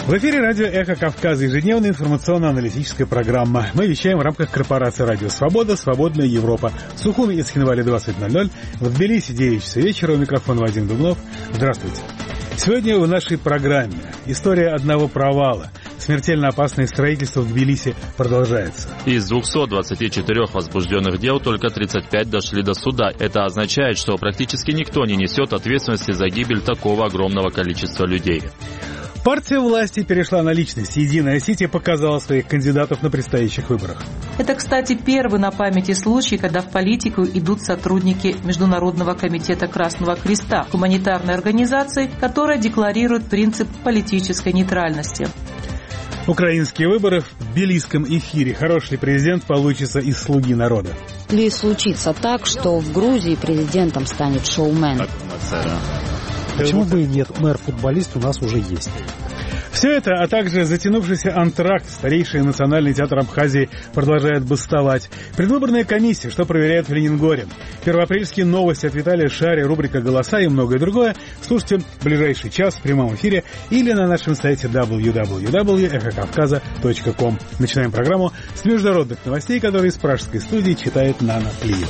В эфире радио «Эхо Кавказа», ежедневная информационно-аналитическая программа. Мы вещаем в рамках корпорации «Радио Свобода», «Свободная Европа». В Сухуми и Цхинвале 20:00, в Тбилиси 9 часов вечера. У микрофона Вадим Дубнов. Здравствуйте. Сегодня в нашей программе история одного провала. Смертельно опасное строительство в Тбилиси продолжается. Из 224 возбужденных дел только 35 дошли до суда. Это означает, что практически никто не несет ответственности за гибель такого огромного количества людей. Партия власти перешла на личность. «Единая Осетия» показала своих кандидатов на предстоящих выборах. Это, кстати, первый на памяти случай, когда в политику идут сотрудники Международного комитета Красного Креста, гуманитарной организации, которая декларирует принцип политической нейтральности. Украинские выборы в тбилисском эфире. Хороший ли президент получится из «Слуги народа»? Ли случится так, что в Грузии президентом станет шоумен? Почему бы и нет? Мэр-футболист у нас уже есть. Все это, а также затянувшийся антракт. Старейший национальный театр Абхазии продолжает бастовать. Предвыборная комиссия, что проверяет в Ленингоре. Первоапрельские новости от Виталия Шари, рубрика «Голоса» и многое другое. Слушайте в ближайший час в прямом эфире или на нашем сайте www.эхокавказа.ком. Начинаем программу с международных новостей, которые из пражской студии читает Нана Плиева.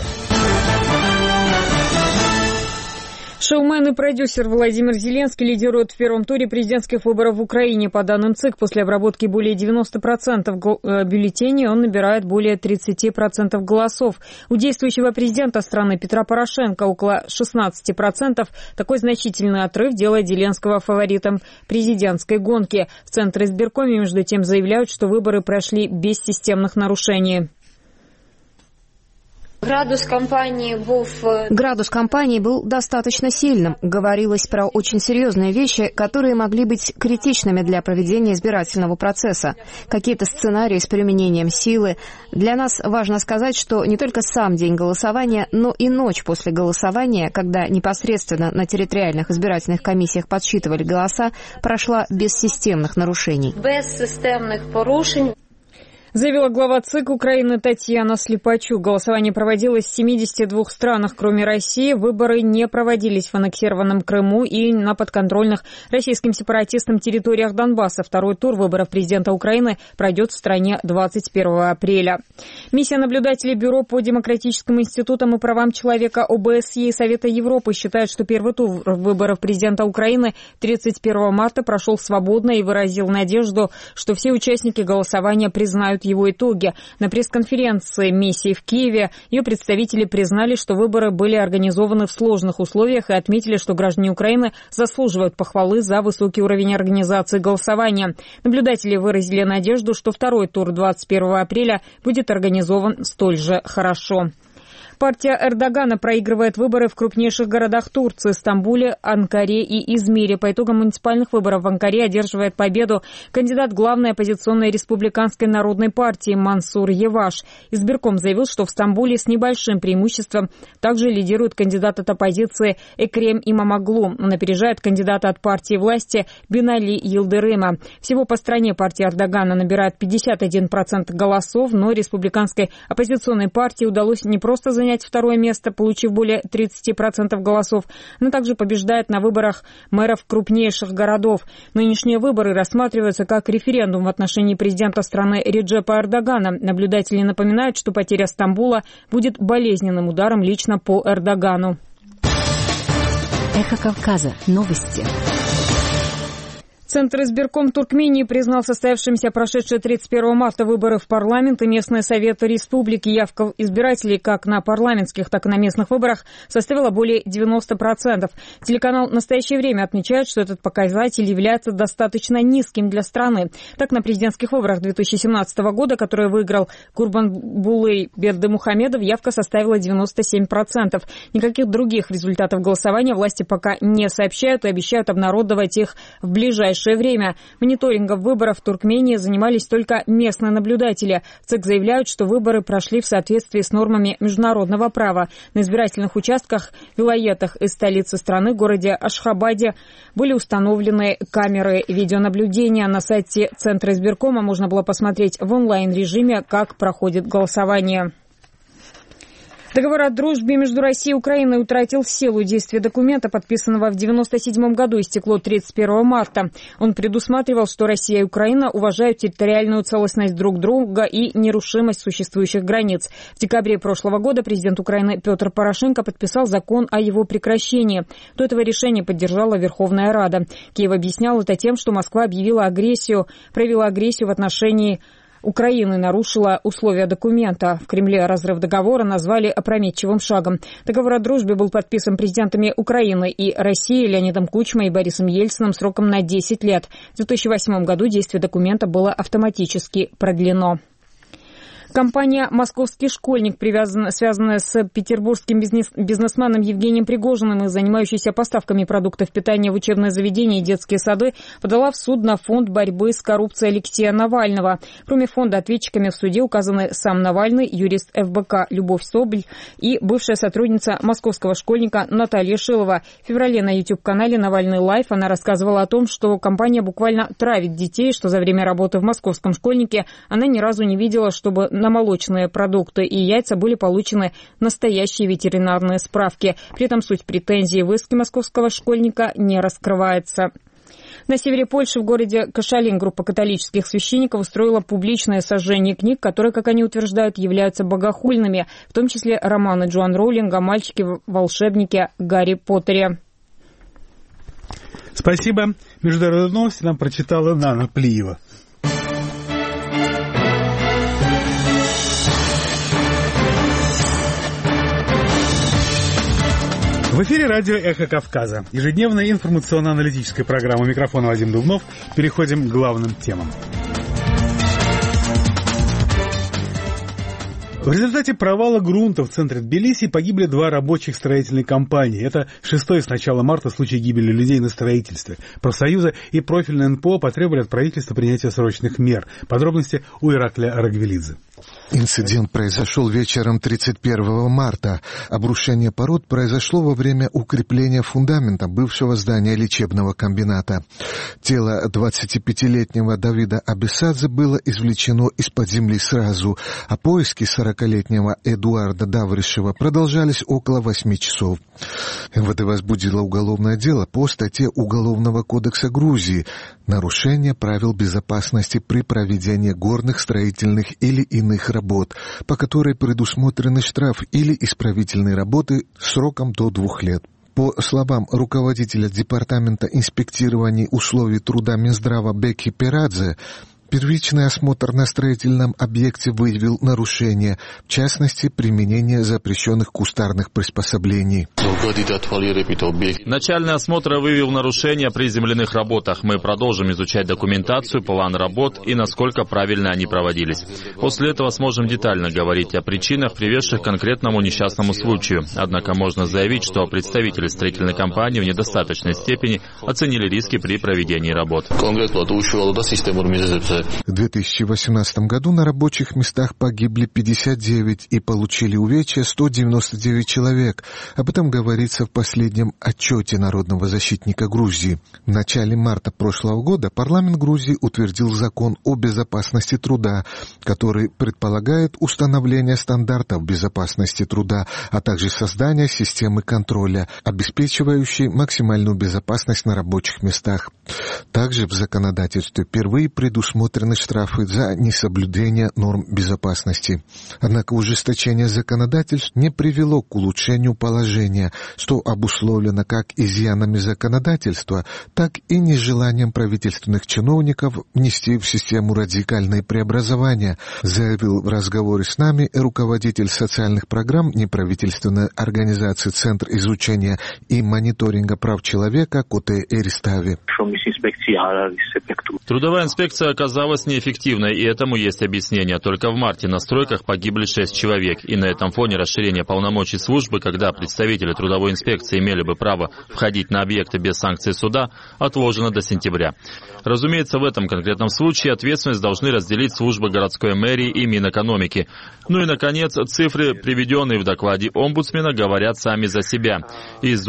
Шоумен и продюсер Владимир Зеленский лидирует в первом туре президентских выборов в Украине. По данным ЦИК, после обработки более 90% бюллетеней он набирает более 30% голосов. У действующего президента страны Петра Порошенко около 16%. Такой значительный отрыв делает Зеленского фаворитом президентской гонки. В Центре избиркоме, между тем, заявляют, что выборы прошли без системных нарушений. Градус кампании был достаточно сильным. Говорилось про очень серьезные вещи, которые могли быть критичными для проведения избирательного процесса. Какие-то сценарии с применением силы. Для нас важно сказать, что не только сам день голосования, но и ночь после голосования, когда непосредственно на территориальных избирательных комиссиях подсчитывали голоса, прошла без системных нарушений. Заявила глава ЦИК Украины Татьяна Слепачук. Голосование проводилось в 72 странах, кроме России. Выборы не проводились в аннексированном Крыму и на подконтрольных российским сепаратистам территориях Донбасса. Второй тур выборов президента Украины пройдет в стране 21 апреля. Миссия наблюдателей Бюро по демократическим институтам и правам человека ОБСЕ и Совета Европы считает, что первый тур выборов президента Украины 31 марта прошел свободно и выразил надежду, что все участники голосования признают его итоги. На пресс-конференции миссии в Киеве ее представители признали, что выборы были организованы в сложных условиях и отметили, что граждане Украины заслуживают похвалы за высокий уровень организации голосования. Наблюдатели выразили надежду, что второй тур 21 апреля будет организован столь же хорошо. Партия Эрдогана проигрывает выборы в крупнейших городах Турции – Стамбуле, Анкаре и Измире. По итогам муниципальных выборов в Анкаре одерживает победу кандидат главной оппозиционной республиканской народной партии Мансур Еваш. Избирком заявил, что в Стамбуле с небольшим преимуществом также лидирует кандидат от оппозиции Экрем Имамоглу. Он опережает кандидата от партии власти Бинали Йылдырыма. Всего по стране партия Эрдогана набирает 51% голосов, но республиканской оппозиционной партии удалось не просто занять второе место, получив более 30% голосов, но также побеждает на выборах мэров крупнейших городов. Нынешние выборы рассматриваются как референдум в отношении президента страны Реджепа Эрдогана. Наблюдатели напоминают, что потеря Стамбула будет болезненным ударом лично по Эрдогану. Эхо Кавказа. Новости. Центр избирком Туркмении признал состоявшимся прошедшие 31 марта выборы в парламент и местные советы республики. Явка избирателей как на парламентских, так и на местных выборах составила более 90%. Телеканал «Настоящее время» отмечает, что этот показатель является достаточно низким для страны. Так, на президентских выборах 2017 года, которые выиграл Гурбанбулы Бердымухамедов, явка составила 97%. Никаких других результатов голосования власти пока не сообщают и обещают обнародовать их в ближайшее время. Мониторингом выборов в Туркмении занимались только местные наблюдатели. ЦИК заявляют, что выборы прошли в соответствии с нормами международного права. На избирательных участках, вилаетах из столицы страны, городе Ашхабаде, были установлены камеры видеонаблюдения. На сайте Центра избиркома можно было посмотреть в онлайн-режиме, как проходит голосование. Договор о дружбе между Россией и Украиной утратил силу. Действие документа, подписанного в 1997 году, истекло 31 марта. Он предусматривал, что Россия и Украина уважают территориальную целостность друг друга и нерушимость существующих границ. В декабре прошлого года президент Украины Петр Порошенко подписал закон о его прекращении. До этого решения поддержала Верховная Рада. Киев объяснял это тем, что Москва провела агрессию в отношении Украины, нарушила условия документа. В Кремле разрыв договора назвали опрометчивым шагом. Договор о дружбе был подписан президентами Украины и России Леонидом Кучмой и Борисом Ельциным сроком на 10 лет. В 2008 году действие документа было автоматически продлено. Компания «Московский школьник», связанная с петербургским бизнесменом Евгением Пригожиным и занимающейся поставками продуктов питания в учебные заведения и детские сады, подала в суд на фонд борьбы с коррупцией Алексея Навального. Кроме фонда, ответчиками в суде указаны сам Навальный, юрист ФБК Любовь Соболь и бывшая сотрудница «Московского школьника» Наталья Шилова. В феврале на YouTube-канале «Навальный Лайф» она рассказывала о том, что компания буквально травит детей, что за время работы в «Московском школьнике» она ни разу не видела, чтобы на молочные продукты и яйца были получены настоящие ветеринарные справки. При этом суть претензий в иске «Московского школьника» не раскрывается. На севере Польши, в городе Кошалин, группа католических священников устроила публичное сожжение книг, которые, как они утверждают, являются богохульными, в том числе романы Джоан Роулинг о мальчике-волшебнике Гарри Поттере. Спасибо. Международные новости нам прочитала Нана Плиева. В эфире радио «Эхо Кавказа». Ежедневная информационно-аналитическая программа. Микрофон Вадим Дубнов. Переходим к главным темам. В результате провала грунта в центре Тбилиси погибли 2 рабочих строительной компании. Это 6-й с начала марта случай гибели людей на строительстве. Профсоюзы и профильное НПО потребовали от правительства принятия срочных мер. Подробности у Иракля Рагвелидзе. Инцидент произошел вечером 31 марта. Обрушение пород произошло во время укрепления фундамента бывшего здания лечебного комбината. Тело 25-летнего Давида Абисадзе было извлечено из-под земли сразу, а поиски 40-летнего Эдуарда Давришева продолжались около 8 часов. МВД возбудило уголовное дело по статье Уголовного кодекса Грузии «Нарушение правил безопасности при проведении горных, строительных или иных работ, по которой предусмотрены штраф или исправительные работы сроком до 2 лет». По словам руководителя Департамента инспектирования условий труда Минздрава Беки Перадзе, первичный осмотр на строительном объекте выявил нарушения, в частности, применение запрещенных кустарных приспособлений. Начальный осмотр выявил нарушения при земляных работах. Мы продолжим изучать документацию, план работ и насколько правильно они проводились. После этого сможем детально говорить о причинах, приведших к конкретному несчастному случаю. Однако можно заявить, что представители строительной компании в недостаточной степени оценили риски при проведении работ. В 2018 году на рабочих местах погибли 59 и получили увечья 199 человек. Об этом говорится в последнем отчете Народного защитника Грузии. В начале марта прошлого года парламент Грузии утвердил закон о безопасности труда, который предполагает установление стандартов безопасности труда, а также создание системы контроля, обеспечивающей максимальную безопасность на рабочих местах. Также в законодательстве впервые предусмотрены штрафы за несоблюдение норм безопасности. Однако ужесточение законодательств не привело к улучшению положения, что обусловлено как изъянами законодательства, так и нежеланием правительственных чиновников внести в систему радикальные преобразования, заявил в разговоре с нами руководитель социальных программ неправительственной организации «Центр изучения и мониторинга прав человека» Коте Эристави. Трудовая инспекция оказалась неэффективной, и этому есть объяснение. Только в марте на стройках погибли 6 человек, и на этом фоне расширение полномочий службы, когда представители трудовой инспекции имели бы право входить на объекты без санкций суда, отложено до сентября. Разумеется, в этом конкретном случае ответственность должны разделить службы городской мэрии и Минэкономики. Ну и, наконец, цифры, приведенные в докладе омбудсмена, говорят сами за себя. Из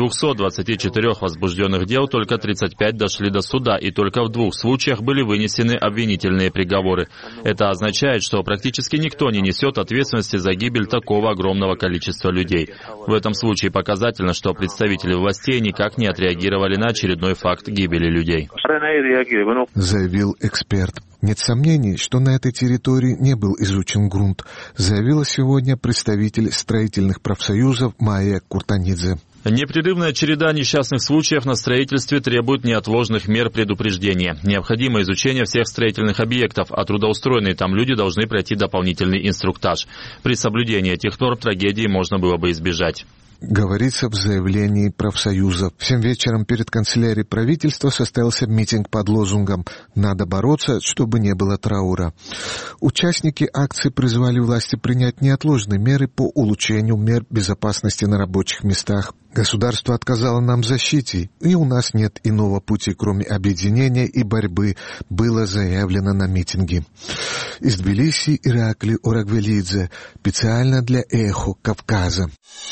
224 возбужденных дел только 35 дошли до суда, и только в 2 случаях были вынесены обвинительные обвинительные приговоры. Это означает, что практически никто не несет ответственности за гибель такого огромного количества людей. В этом случае показательно, что представители властей никак не отреагировали на очередной факт гибели людей. Заявил эксперт. Нет сомнений, что на этой территории не был изучен грунт, заявила сегодня представитель строительных профсоюзов Майя Куртанидзе. Непрерывная череда несчастных случаев на строительстве требует неотложных мер предупреждения. Необходимо изучение всех строительных объектов, а трудоустроенные там люди должны пройти дополнительный инструктаж. При соблюдении этих норм трагедии можно было бы избежать. Говорится в заявлении профсоюза. В 7 вечером перед канцелярией правительства состоялся митинг под лозунгом «Надо бороться, чтобы не было траура». Участники акции призвали власти принять неотложные меры по улучшению мер безопасности на рабочих местах. Государство отказало нам в защите, и у нас нет иного пути, кроме объединения и борьбы, было заявлено на митинге. Из Тбилиси Иракли Орагвелидзе, специально для «Эхо Кавказа».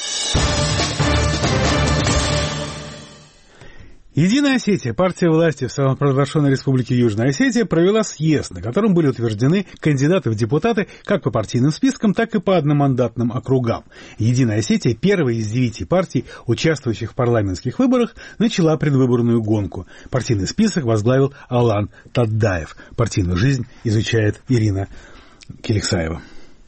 Единая Осетия, партия власти в самопровозглашенной республике Южная Осетия, провела съезд, на котором были утверждены кандидаты в депутаты как по партийным спискам, так и по одномандатным округам. Единая Осетия, первая из 9 партий, участвующих в парламентских выборах, начала предвыборную гонку. Партийный список возглавил Алан Таддаев. Партийную жизнь изучает Ирина Келексаева.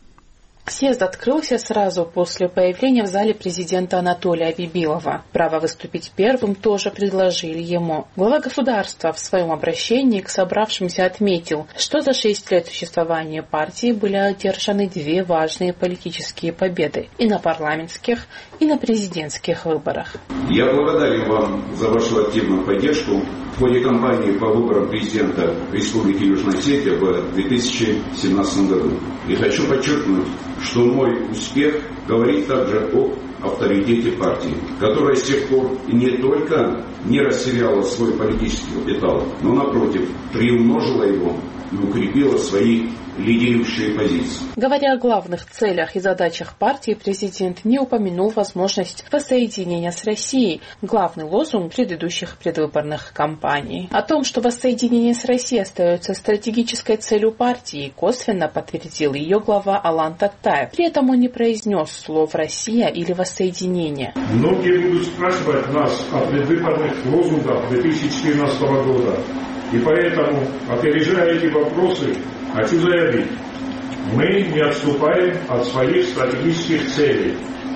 Съезд открылся сразу после появления в зале президента Анатолия Бибилова. Право выступить первым тоже предложили ему. Глава государства в своем обращении к собравшимся отметил, что за 6 лет существования партии были одержаны 2 важные политические победы и на парламентских, и на президентских выборах. Я благодарен вам за вашу активную поддержку в ходе кампании по выборам президента Республики Южная Осетия в 2017 году. И хочу подчеркнуть, что мой успех говорит также о авторитете партии, которая с тех пор не только не растеряла свой политический капитал, но, напротив, приумножила его и укрепила свои лидирующие позиции. Говоря о главных целях и задачах партии, президент не упомянул возможность воссоединения с Россией, главный лозунг предыдущих предвыборных кампаний. О том, что воссоединение с Россией остается стратегической целью партии, косвенно подтвердил ее глава Алан Таддаев. При этом он не произнес слов «Россия» или «воссоединение». Многие будут спрашивать нас о предвыборных лозунгах 2014 года. И поэтому, опережая эти вопросы, хочу заявить, мы не отступаем от своих стратегических целей.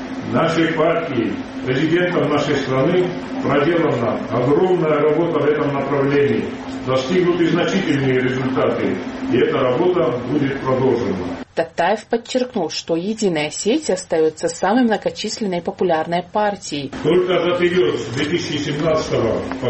Нашей партии, президентом нашей страны проделана огромная работа в этом направлении. Достигнуты значительные результаты, и эта работа будет продолжена. Таддаев подчеркнул, что Единая Осетия остается самой многочисленной и популярной партией. Только за период с 2017 по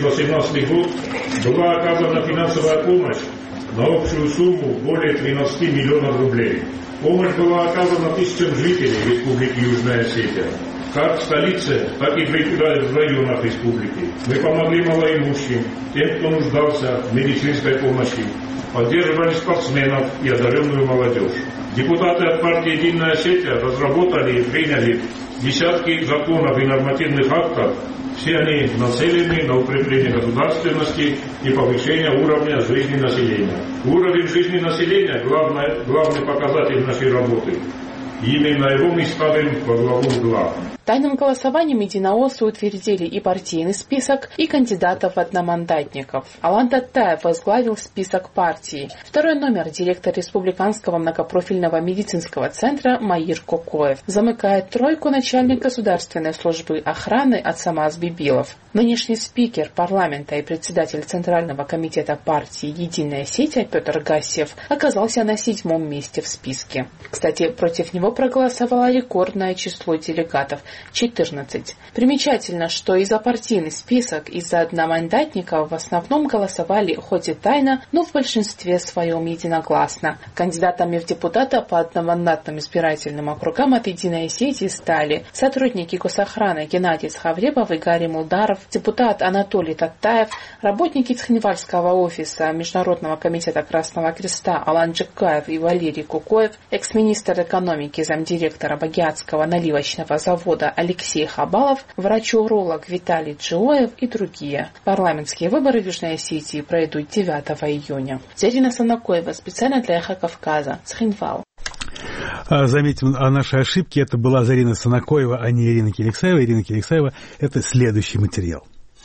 2018 год была оказана финансовая помощь на общую сумму более 13 миллионов рублей. Помощь была оказана тысячам жителей Республики Южная Осетия, как в столице, так и в районах республики. Мы помогли малоимущим, тем, кто нуждался в медицинской помощи, поддерживали спортсменов и одаренную молодежь. Депутаты от партии «Единая Осетия» разработали и приняли десятки законов и нормативных актов. Все они нацелены на укрепление государственности и повышение уровня жизни населения. Уровень жизни населения – главный показатель нашей работы. И именно его мы ставим во главу угла. Тайным голосованием единоосцы утвердили и партийный список, и кандидатов-одномандатников. Алан Таддаев возглавил список партии. Второй номер директор Республиканского многопрофильного медицинского центра Маир Кокоев. Замыкает тройку начальник государственной службы охраны Ацамаз Бибилов. Нынешний спикер парламента и председатель Центрального комитета партии «Единая Осетия» Петр Гассиев оказался на 7-м месте в списке. Кстати, против него проголосовало рекордное число делегатов – 14. Примечательно, что и за партийный список, и за одномандатников в основном голосовали хоть и тайно, но в большинстве своем единогласно. Кандидатами в депутаты по одномандатным избирательным округам от «Единой Осетии» стали сотрудники госохраны Геннадий Схавребов и Гарри Мулдаров, депутат Анатолий Таддаев, работники Цхинвальского офиса Международного комитета Красного Креста Алан Джекаев и Валерий Кукоев, экс-министр экономики, замдиректора Багиатского наливочного завода города Алексей Хабалов, врач-уролог Виталий Джиоев и другие. Парламентские выборы в Южной Осетии пройдут 9 июня. Зарина Санакоева специально для «Эхо Кавказа», Цхинвал. Заметим о нашей ошибке. Это была Зарина Санакоева, а не Ирина Келексаева. Ирина Келексаева – это следующий материал.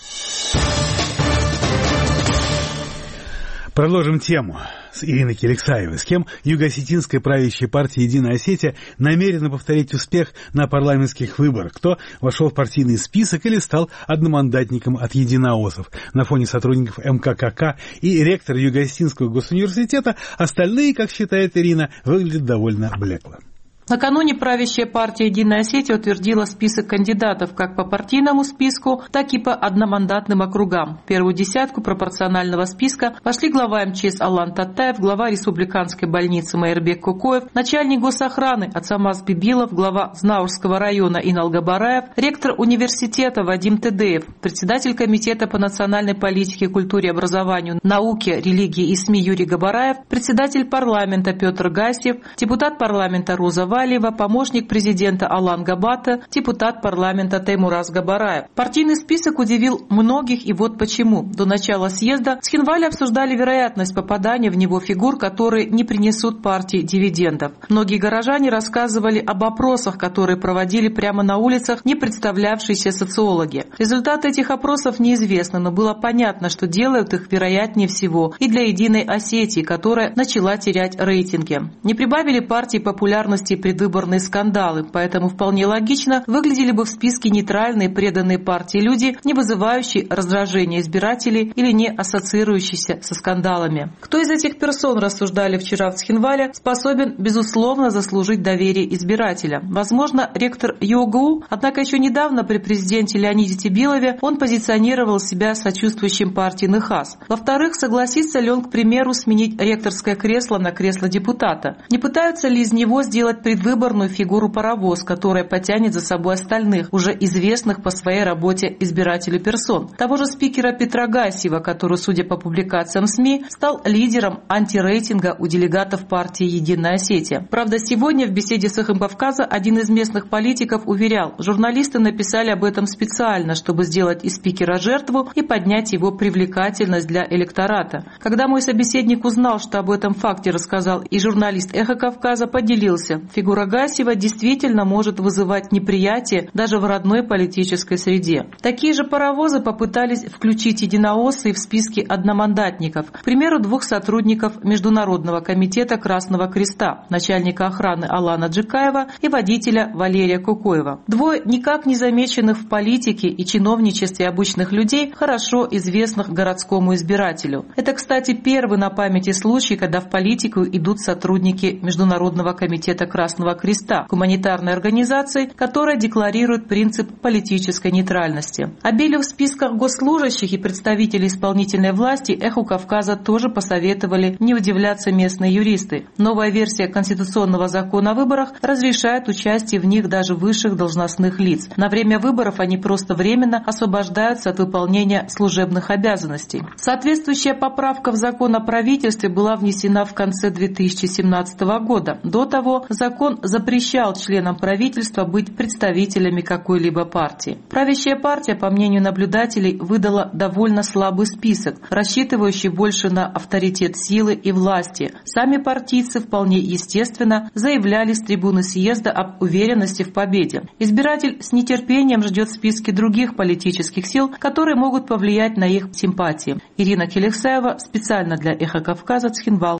Продолжим тему с Ириной Келексаевой, с кем юго-осетинская правящая партия «Единая Осетия» намерена повторить успех на парламентских выборах, кто вошел в партийный список или стал одномандатником от единоосов. На фоне сотрудников МККК и ректор Юго-Осетинского госуниверситета остальные, как считает Ирина, выглядят довольно блекло. Накануне правящая партия «Единая Осетия» утвердила список кандидатов как по партийному списку, так и по одномандатным округам. В первую десятку пропорционального списка вошли глава МЧС Алан Таттаев, глава республиканской больницы Майырбек Кукоев, начальник госохраны Ацамаз Бибилов, глава Знаурского района Инал Габараев, ректор университета Вадим Тедеев, председатель комитета по национальной политике, культуре, образованию, науке, религии и СМИ Юрий Габараев, председатель парламента Петр Гасьев, депутат парламента Роза Валиева, помощник президента Алан Габата, депутат парламента Теймураз Габараев. Партийный список удивил многих, и вот почему. До начала съезда в Цхинвале обсуждали вероятность попадания в него фигур, которые не принесут партии дивидендов. Многие горожане рассказывали об опросах, которые проводили прямо на улицах не представлявшиеся социологи. Результаты этих опросов неизвестны, но было понятно, что делают их вероятнее всего и для «Единой Осетии», которая начала терять рейтинги. Не прибавили партии популярности предвыборные скандалы, поэтому вполне логично выглядели бы в списке нейтральные преданные партии люди, не вызывающие раздражения избирателей или не ассоциирующиеся со скандалами. Кто из этих персон, рассуждали вчера в Цхинвале, способен, безусловно, заслужить доверие избирателя? Возможно, ректор ЮОГУ, однако еще недавно при президенте Леониде Тибилове он позиционировал себя сочувствующим партии НХАС. Во-вторых, согласится ли он, к примеру, сменить ректорское кресло на кресло депутата? Не пытаются ли из него сделать предвыборную фигуру-паровоз, которая потянет за собой остальных, уже известных по своей работе избирателю персон? Того же спикера Петра Гасьева, который, судя по публикациям СМИ, стал лидером антирейтинга у делегатов партии «Единая Осетия». Правда, сегодня в беседе с «Эхом Кавказа» один из местных политиков уверял, журналисты написали об этом специально, чтобы сделать из спикера жертву и поднять его привлекательность для электората. Когда мой собеседник узнал, что об этом факте рассказал и журналист «Эхо Кавказа», поделился: фигура Гасьева действительно может вызывать неприятие даже в родной политической среде. Такие же паровозы попытались включить единооссы в списки одномандатников. К примеру, 2 сотрудников Международного комитета Красного Креста, начальника охраны Алана Джикаева и водителя Валерия Кукоева. 2 никак не замеченных в политике и чиновничестве обычных людей, хорошо известных городскому избирателю. Это, кстати, первый на памяти случай, когда в политику идут сотрудники Международного комитета Красного Креста, гуманитарной организации, которая декларирует принцип политической нейтральности. Обилию в списках госслужащих и представителей исполнительной власти «Эху Кавказа» тоже посоветовали не удивляться местные юристы. Новая версия Конституционного закона о выборах разрешает участие в них даже высших должностных лиц. На время выборов они просто временно освобождаются от выполнения служебных обязанностей. Соответствующая поправка в закон о правительстве была внесена в конце 2017 года. До того закон запрещал членам правительства быть представителями какой-либо партии. Правящая партия, по мнению наблюдателей, выдала довольно слабый список, рассчитывающий больше на авторитет силы и власти. Сами партийцы вполне естественно заявляли с трибуны съезда об уверенности в победе. Избиратель с нетерпением ждет списки других политических сил, которые могут повлиять на их симпатии. Ирина Келексаева специально для «Эхо Кавказа», Цхинвал.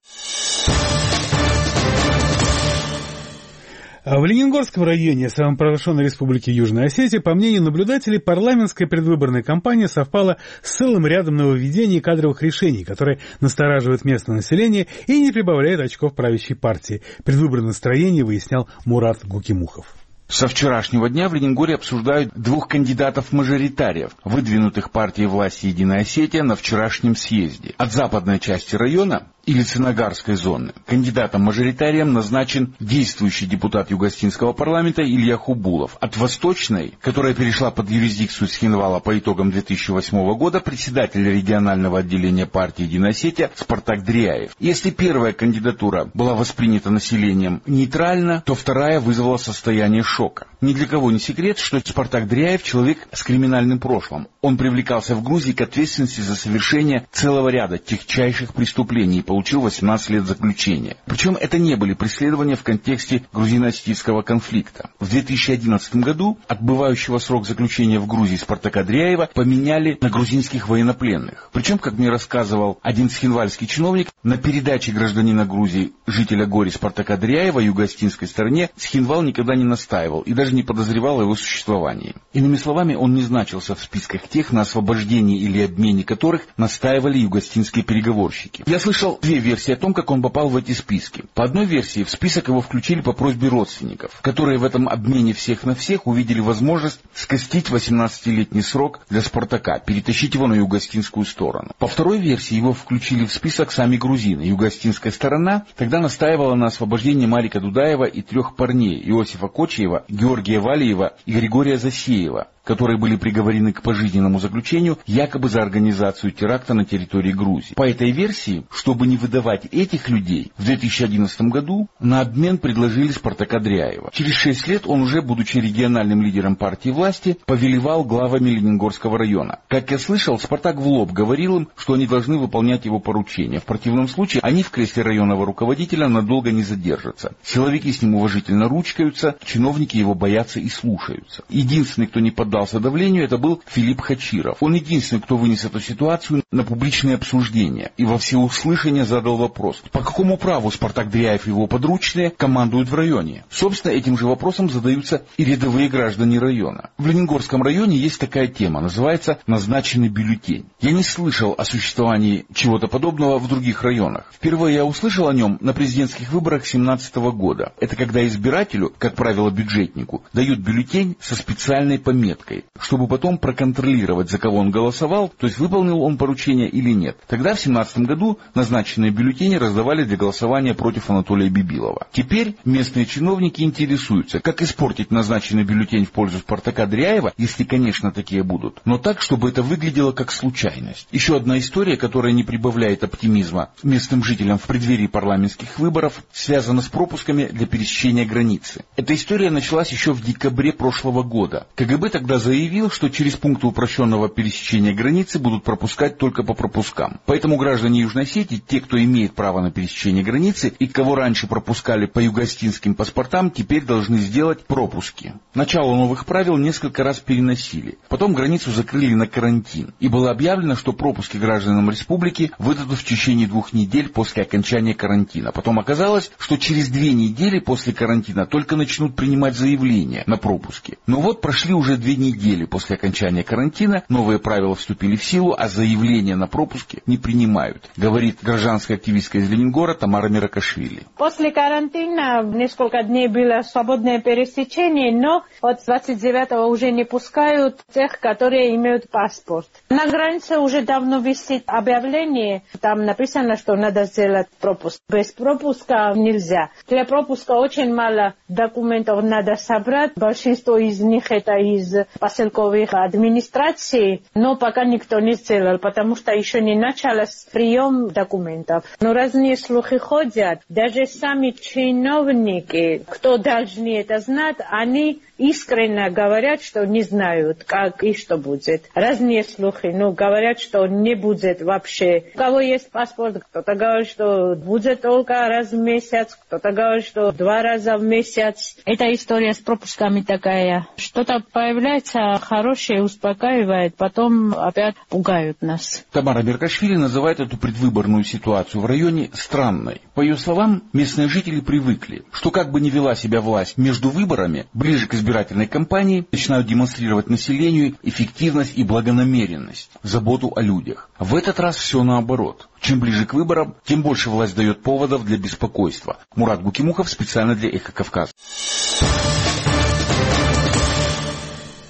В Ленингорском районе самопровозглашенной республики Южная Осетия, по мнению наблюдателей, парламентская предвыборная кампания совпала с целым рядом нововведений и кадровых решений, которые настораживают местное население и не прибавляют очков правящей партии. Предвыборное настроение выяснял Мурат Гукимухов. Со вчерашнего дня в Лениногорске обсуждают 2 кандидатов-мажоритариев, выдвинутых партией власти «Единая Осетия» на вчерашнем съезде. От западной части района и Лициногарской зоны. Кандидатом-мажоритарием назначен действующий депутат Югостинского парламента Илья Хубулов. От Восточной, которая перешла под юрисдикцию Цхинвала по итогам 2008 года, председатель регионального отделения партии «Единая Осетия» Спартак Дряев. Если первая кандидатура была воспринята населением нейтрально, то вторая вызвала состояние шока. Ни для кого не секрет, что Спартак Дряев человек с криминальным прошлым. Он привлекался в Грузии к ответственности за совершение целого ряда тягчайших преступлений и получил 18 лет заключения. Причем это не были преследования в контексте грузино-осетинского конфликта. В 2011 году отбывающего срок заключения в Грузии Спартака Дряева поменяли на грузинских военнопленных. Причем, как мне рассказывал один цхинвальский чиновник, на передаче гражданина Грузии, жителя Гори Спартака Дряева юго-осетинской стороне, Цхинвал никогда не настаивал и даже не подозревал о его существовании. Иными словами, он не значился в списках тех, на освобождении или обмене которых настаивали югостинские переговорщики. Я слышал две версии о том, как он попал в эти списки. По одной версии, в список его включили по просьбе родственников, которые в этом обмене всех на всех увидели возможность скостить 18-летний срок для Спартака, перетащить его на югостинскую сторону. По второй версии, его включили в список сами грузины. Югостинская сторона тогда настаивала на освобождении Марика Дудаева и 3 парней: Иосифа Кочиева, Георгия Валиева и Григория Засеева, которые были приговорены к пожизненному заключению якобы за организацию теракта на территории Грузии. По этой версии, чтобы не выдавать этих людей, в 2011 году на обмен предложили Спартака Дряева. Через 6 лет он уже, будучи региональным лидером партии власти, повелевал главами Лениногорского района. Как я слышал, Спартак в лоб говорил им, что они должны выполнять его поручения. В противном случае они в кресле районного руководителя надолго не задержатся. Силовики с ним уважительно ручкаются, чиновники его боятся и слушаются. Единственный, кто не поддался давлению, это был Филипп Хачиров. Он единственный, кто вынес эту ситуацию на публичное обсуждение и во всеуслышание задал вопрос: по какому праву Спартак Дряев и его подручные командуют в районе? Собственно, этим же вопросом задаются и рядовые граждане района. В Лениногорском районе есть такая тема, называется «назначенный бюллетень». Я не слышал о существовании чего-то подобного в других районах. Впервые я услышал о нем на президентских выборах 2017 года. Это когда избирателю, как правило бюджетнику, дают бюллетень со специальной пометкой, чтобы потом проконтролировать, за кого он голосовал, то есть выполнил он поручение или нет. Тогда в 2017 году назначенные бюллетени раздавали для голосования против Анатолия Бибилова. Теперь местные чиновники интересуются, как испортить назначенный бюллетень в пользу Спартака Дряева, если, конечно, такие будут, но так, чтобы это выглядело как случайность. Еще одна история, которая не прибавляет оптимизма местным жителям в преддверии парламентских выборов, связана с пропусками для пересечения границы. Эта история началась еще в декабре прошлого года. КГБ тогда заявил, что через пункты упрощенного пересечения границы будут пропускать только по пропускам. Поэтому граждане Южной Осетии, те, кто имеет право на пересечение границы и кого раньше пропускали по югостинским паспортам, теперь должны сделать пропуски. Начало новых правил несколько раз переносили. Потом границу закрыли на карантин. И было объявлено, что пропуски гражданам республики выдадут в течение 2 недель после окончания карантина. Потом оказалось, что через 2 недели после карантина только начнут принимать заявления на пропуски. Но вот прошли уже 2 недели после окончания карантина, новые правила вступили в силу, а заявления на пропуски не принимают, говорит гражданская активистка из Ленингора Тамара Миракашвили. После карантина несколько дней было свободное пересечение, но от 29-го уже не пускают тех, которые имеют паспорт. На границе уже давно висит объявление, там написано, что надо сделать пропуск. Без пропуска нельзя. Для пропуска очень мало документов надо собрать, большинство из них это из поселковых администраций, но пока никто не сделал, потому что еще не начался прием документов. Но разные слухи ходят, даже сами чиновники, кто должны это знать, они искренне говорят, что не знают, как и что будет. Разные слухи, но говорят, что не будет вообще. У кого есть паспорт, кто-то говорит, что будет только раз в месяц, кто-то говорит, что 2 раза в месяц. Эта история с пропусками такая. Что-то появляется хорошее, успокаивает, потом опять пугают нас. Тамара Миракашвили называет эту предвыборную ситуацию в районе странной. По ее словам, местные жители привыкли, что как бы ни вела себя власть между выборами, ближе к избирательной кампании начинают демонстрировать населению эффективность и благонамеренность, заботу о людях. В этот раз все наоборот. Чем ближе к выборам, тем больше власть дает поводов для беспокойства. Мурат Гукимухов специально для Эхо Кавказа.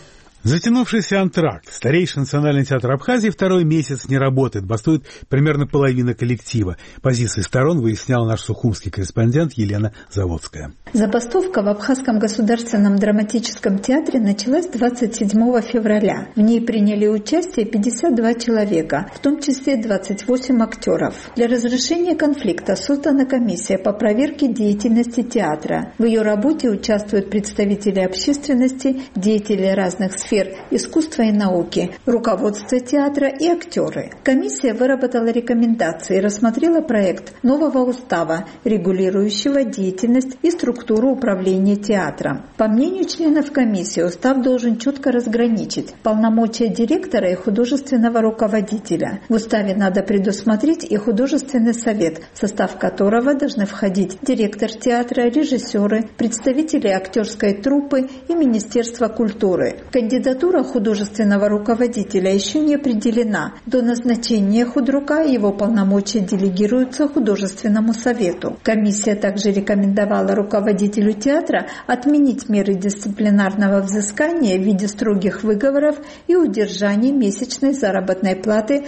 Затянувшийся антракт. Старейший национальный театр Абхазии второй месяц не работает. Бастует примерно половина коллектива. Позиции сторон выяснял наш сухумский корреспондент Елена Заводская. Забастовка в Абхазском государственном драматическом театре началась 27 февраля. В ней приняли участие 52 человека, в том числе 28 актеров. Для разрешения конфликта создана комиссия по проверке деятельности театра. В ее работе участвуют представители общественности, деятели разных сфер искусства и науки, руководство театра и актеры. Комиссия выработала рекомендации и рассмотрела проект нового устава, регулирующего деятельность и структуру управления театром. По мнению членов комиссии, устав должен четко разграничить полномочия директора и художественного руководителя. В уставе надо предусмотреть и художественный совет, в состав которого должны входить директор театра, режиссеры, представители актерской труппы и Министерства культуры. Кандидатура художественного руководителя еще не определена. До назначения худрука его полномочия делегируются художественному совету. Комиссия также рекомендовала руководителю театра отменить меры дисциплинарного взыскания в виде строгих выговоров и удержания месячной заработной платы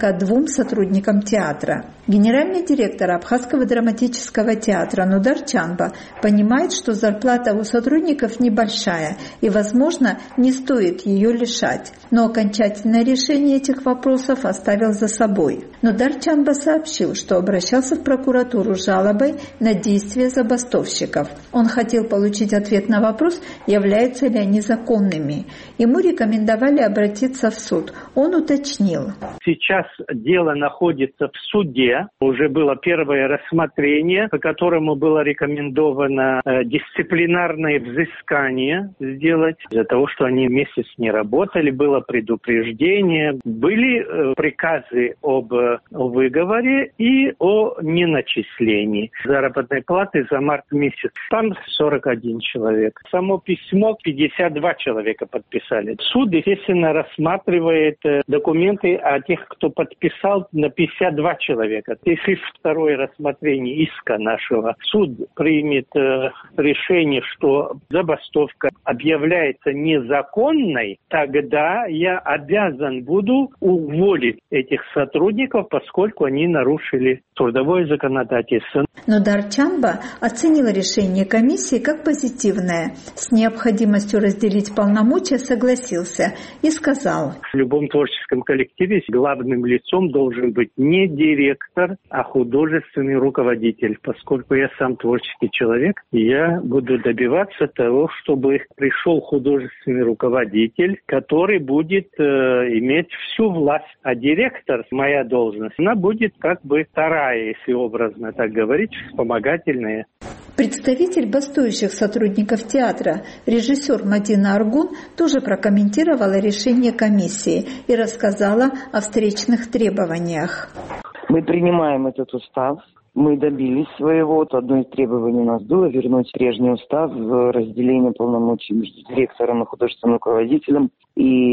42 сотрудникам театра. Генеральный директор Абхазского драматического театра Нудар Чанба понимает, что зарплата у сотрудников небольшая и, возможно, не стоит ее лишать. Но окончательное решение этих вопросов оставил за собой. Нудар Чанба сообщил, что обращался в прокуратуру с жалобой на действия забастовщиков. Он хотел получить ответ на вопрос, являются ли они законными. Ему рекомендовали обратиться в суд. Он уточнил. Сейчас дело находится в суде. Уже было первое рассмотрение, по которому было рекомендовано дисциплинарное взыскание сделать. Из-за того, что они месяц не работали, было предупреждение. Были приказы об выговоре и о неначислении заработной платы за март месяц. Там 41 человек. Само письмо 52 человека подписали. Суд, естественно, рассматривает документы о тех, кто подписал, на 52 человека. Если второе рассмотрение иска нашего, суд примет решение, что забастовка объявляется незаконной, тогда я обязан буду уволить этих сотрудников, поскольку они нарушили трудовое законодательство. Но Нудар Чанба оценил решение комиссии как позитивное. С необходимостью разделить полномочия согласился и сказал: в любом творческом коллективе главным лицом должен быть не директор, а художественный руководитель. Поскольку я сам творческий человек, я буду добиваться того, чтобы пришел художественный руководитель, который будет иметь всю власть. А директор, моя должность, она будет как бы вторая, если образно так говорить, вспомогательная. Представитель бастующих сотрудников театра, режиссер Мадина Аргун, тоже прокомментировала решение комиссии и рассказала о встречных требованиях. Мы принимаем этот устав. Мы добились своего. Одно из требований у нас было вернуть прежний устав, разделение полномочий между директором и художественным руководителем и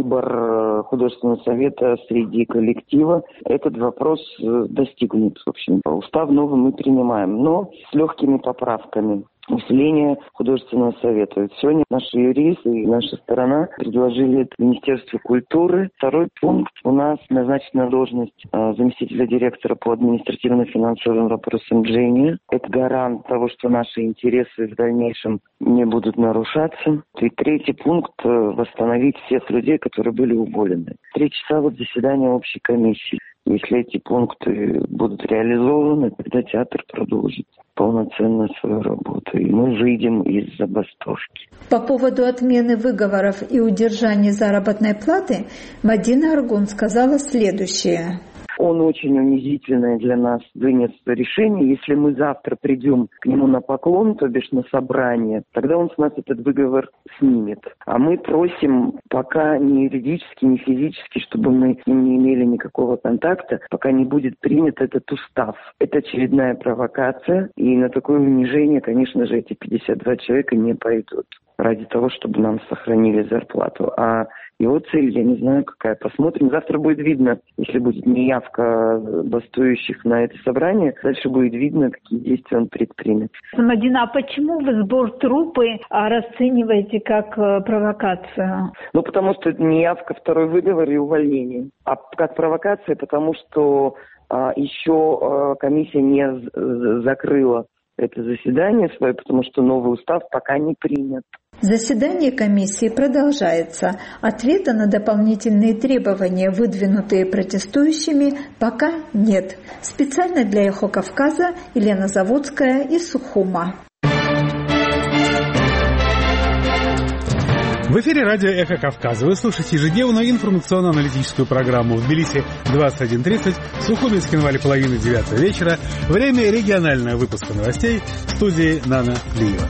выбор художественного совета среди коллектива. Этот вопрос достигнут, в общем. Устав новый мы принимаем, но с легкими поправками. Усиление художественного совета. Сегодня наши юристы и наша сторона предложили Министерству культуры. Второй пункт. У нас назначена должность заместителя директора по административно-финансовым вопросам Дженни. Это гарант того, что наши интересы в дальнейшем не будут нарушаться. И третий пункт. Восстановить всех людей, которые были уволены. 3 часа заседания общей комиссии. Если эти пункты будут реализованы, тогда театр продолжит полноценно свою работу, и мы выйдем из забастовки. По поводу отмены выговоров и удержания заработной платы Мадина Аргун сказала следующее. Он очень унизительное для нас вынес решение. Если мы завтра придем к нему на поклон, то бишь на собрание, тогда он с нас этот выговор снимет. А мы просим пока ни юридически, ни физически, чтобы мы с ним не имели никакого контакта, пока не будет принят этот устав. Это очередная провокация, и на такое унижение, конечно же, эти 52 человека не пойдут ради того, чтобы нам сохранили зарплату. А Его цель, я не знаю какая. Посмотрим. Завтра будет видно, если будет неявка бастующих на это собрание, дальше будет видно, какие действия он предпримет. Мадина, а почему вы сбор трупы расцениваете как провокацию? Потому что неявка, второй выговор и увольнение. А как провокация, потому что еще комиссия не закрыла это заседание свое, потому что новый устав пока не принят. Заседание комиссии продолжается. Ответа на дополнительные требования, выдвинутые протестующими, пока нет. Специально для «Эхо Кавказа» Елена Заводская из Сухума. В эфире радио «Эхо Кавказа». Вы слушаете ежедневную информационно-аналитическую программу в Тбилиси 21:30, в Сухуме и Цхинвале 8:30 вечера. Время регионального выпуска новостей в студии Нана Плиева.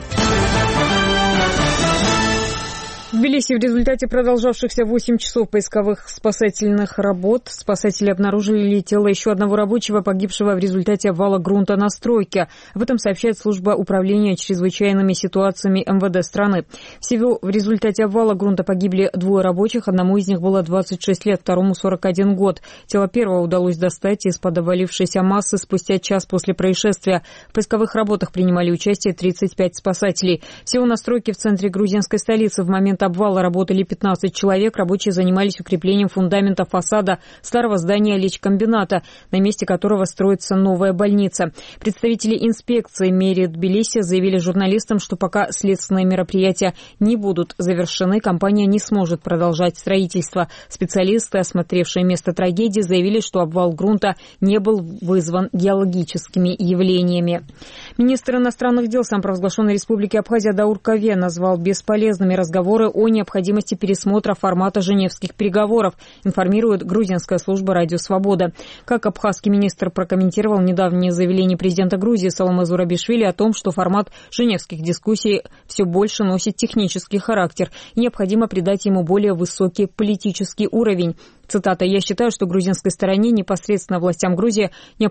В Тбилиси в результате продолжавшихся 8 часов поисковых спасательных работ спасатели обнаружили тело еще одного рабочего, погибшего в результате обвала грунта на стройке. Об этом сообщает служба управления чрезвычайными ситуациями МВД страны. Всего в результате обвала грунта погибли 2 рабочих, одному из них было 26 лет, второму 41 год. Тело первого удалось достать из-под обвалившейся массы спустя час после происшествия. В поисковых работах принимали участие 35 спасателей. Всего на стройке в центре грузинской столицы в момент обвала работали 15 человек. Рабочие занимались укреплением фундамента фасада старого здания лечкомбината, на месте которого строится новая больница. Представители инспекции мэрии Тбилиси заявили журналистам, что пока следственные мероприятия не будут завершены, компания не сможет продолжать строительство. Специалисты, осмотревшие место трагедии, заявили, что обвал грунта не был вызван геологическими явлениями. Министр иностранных дел самопровозглашенной республики Абхазия Даур Каве назвал бесполезными разговоры о необходимости пересмотра формата женевских переговоров, информирует грузинская служба «Радио Свобода». Как абхазский министр прокомментировал недавнее заявление президента Грузии Саломе Зурабишвили о том, что формат женевских дискуссий все больше носит технический характер и необходимо придать ему более высокий политический уровень. Цитата: «Я считаю, что грузинской стороне, непосредственно властям Грузии,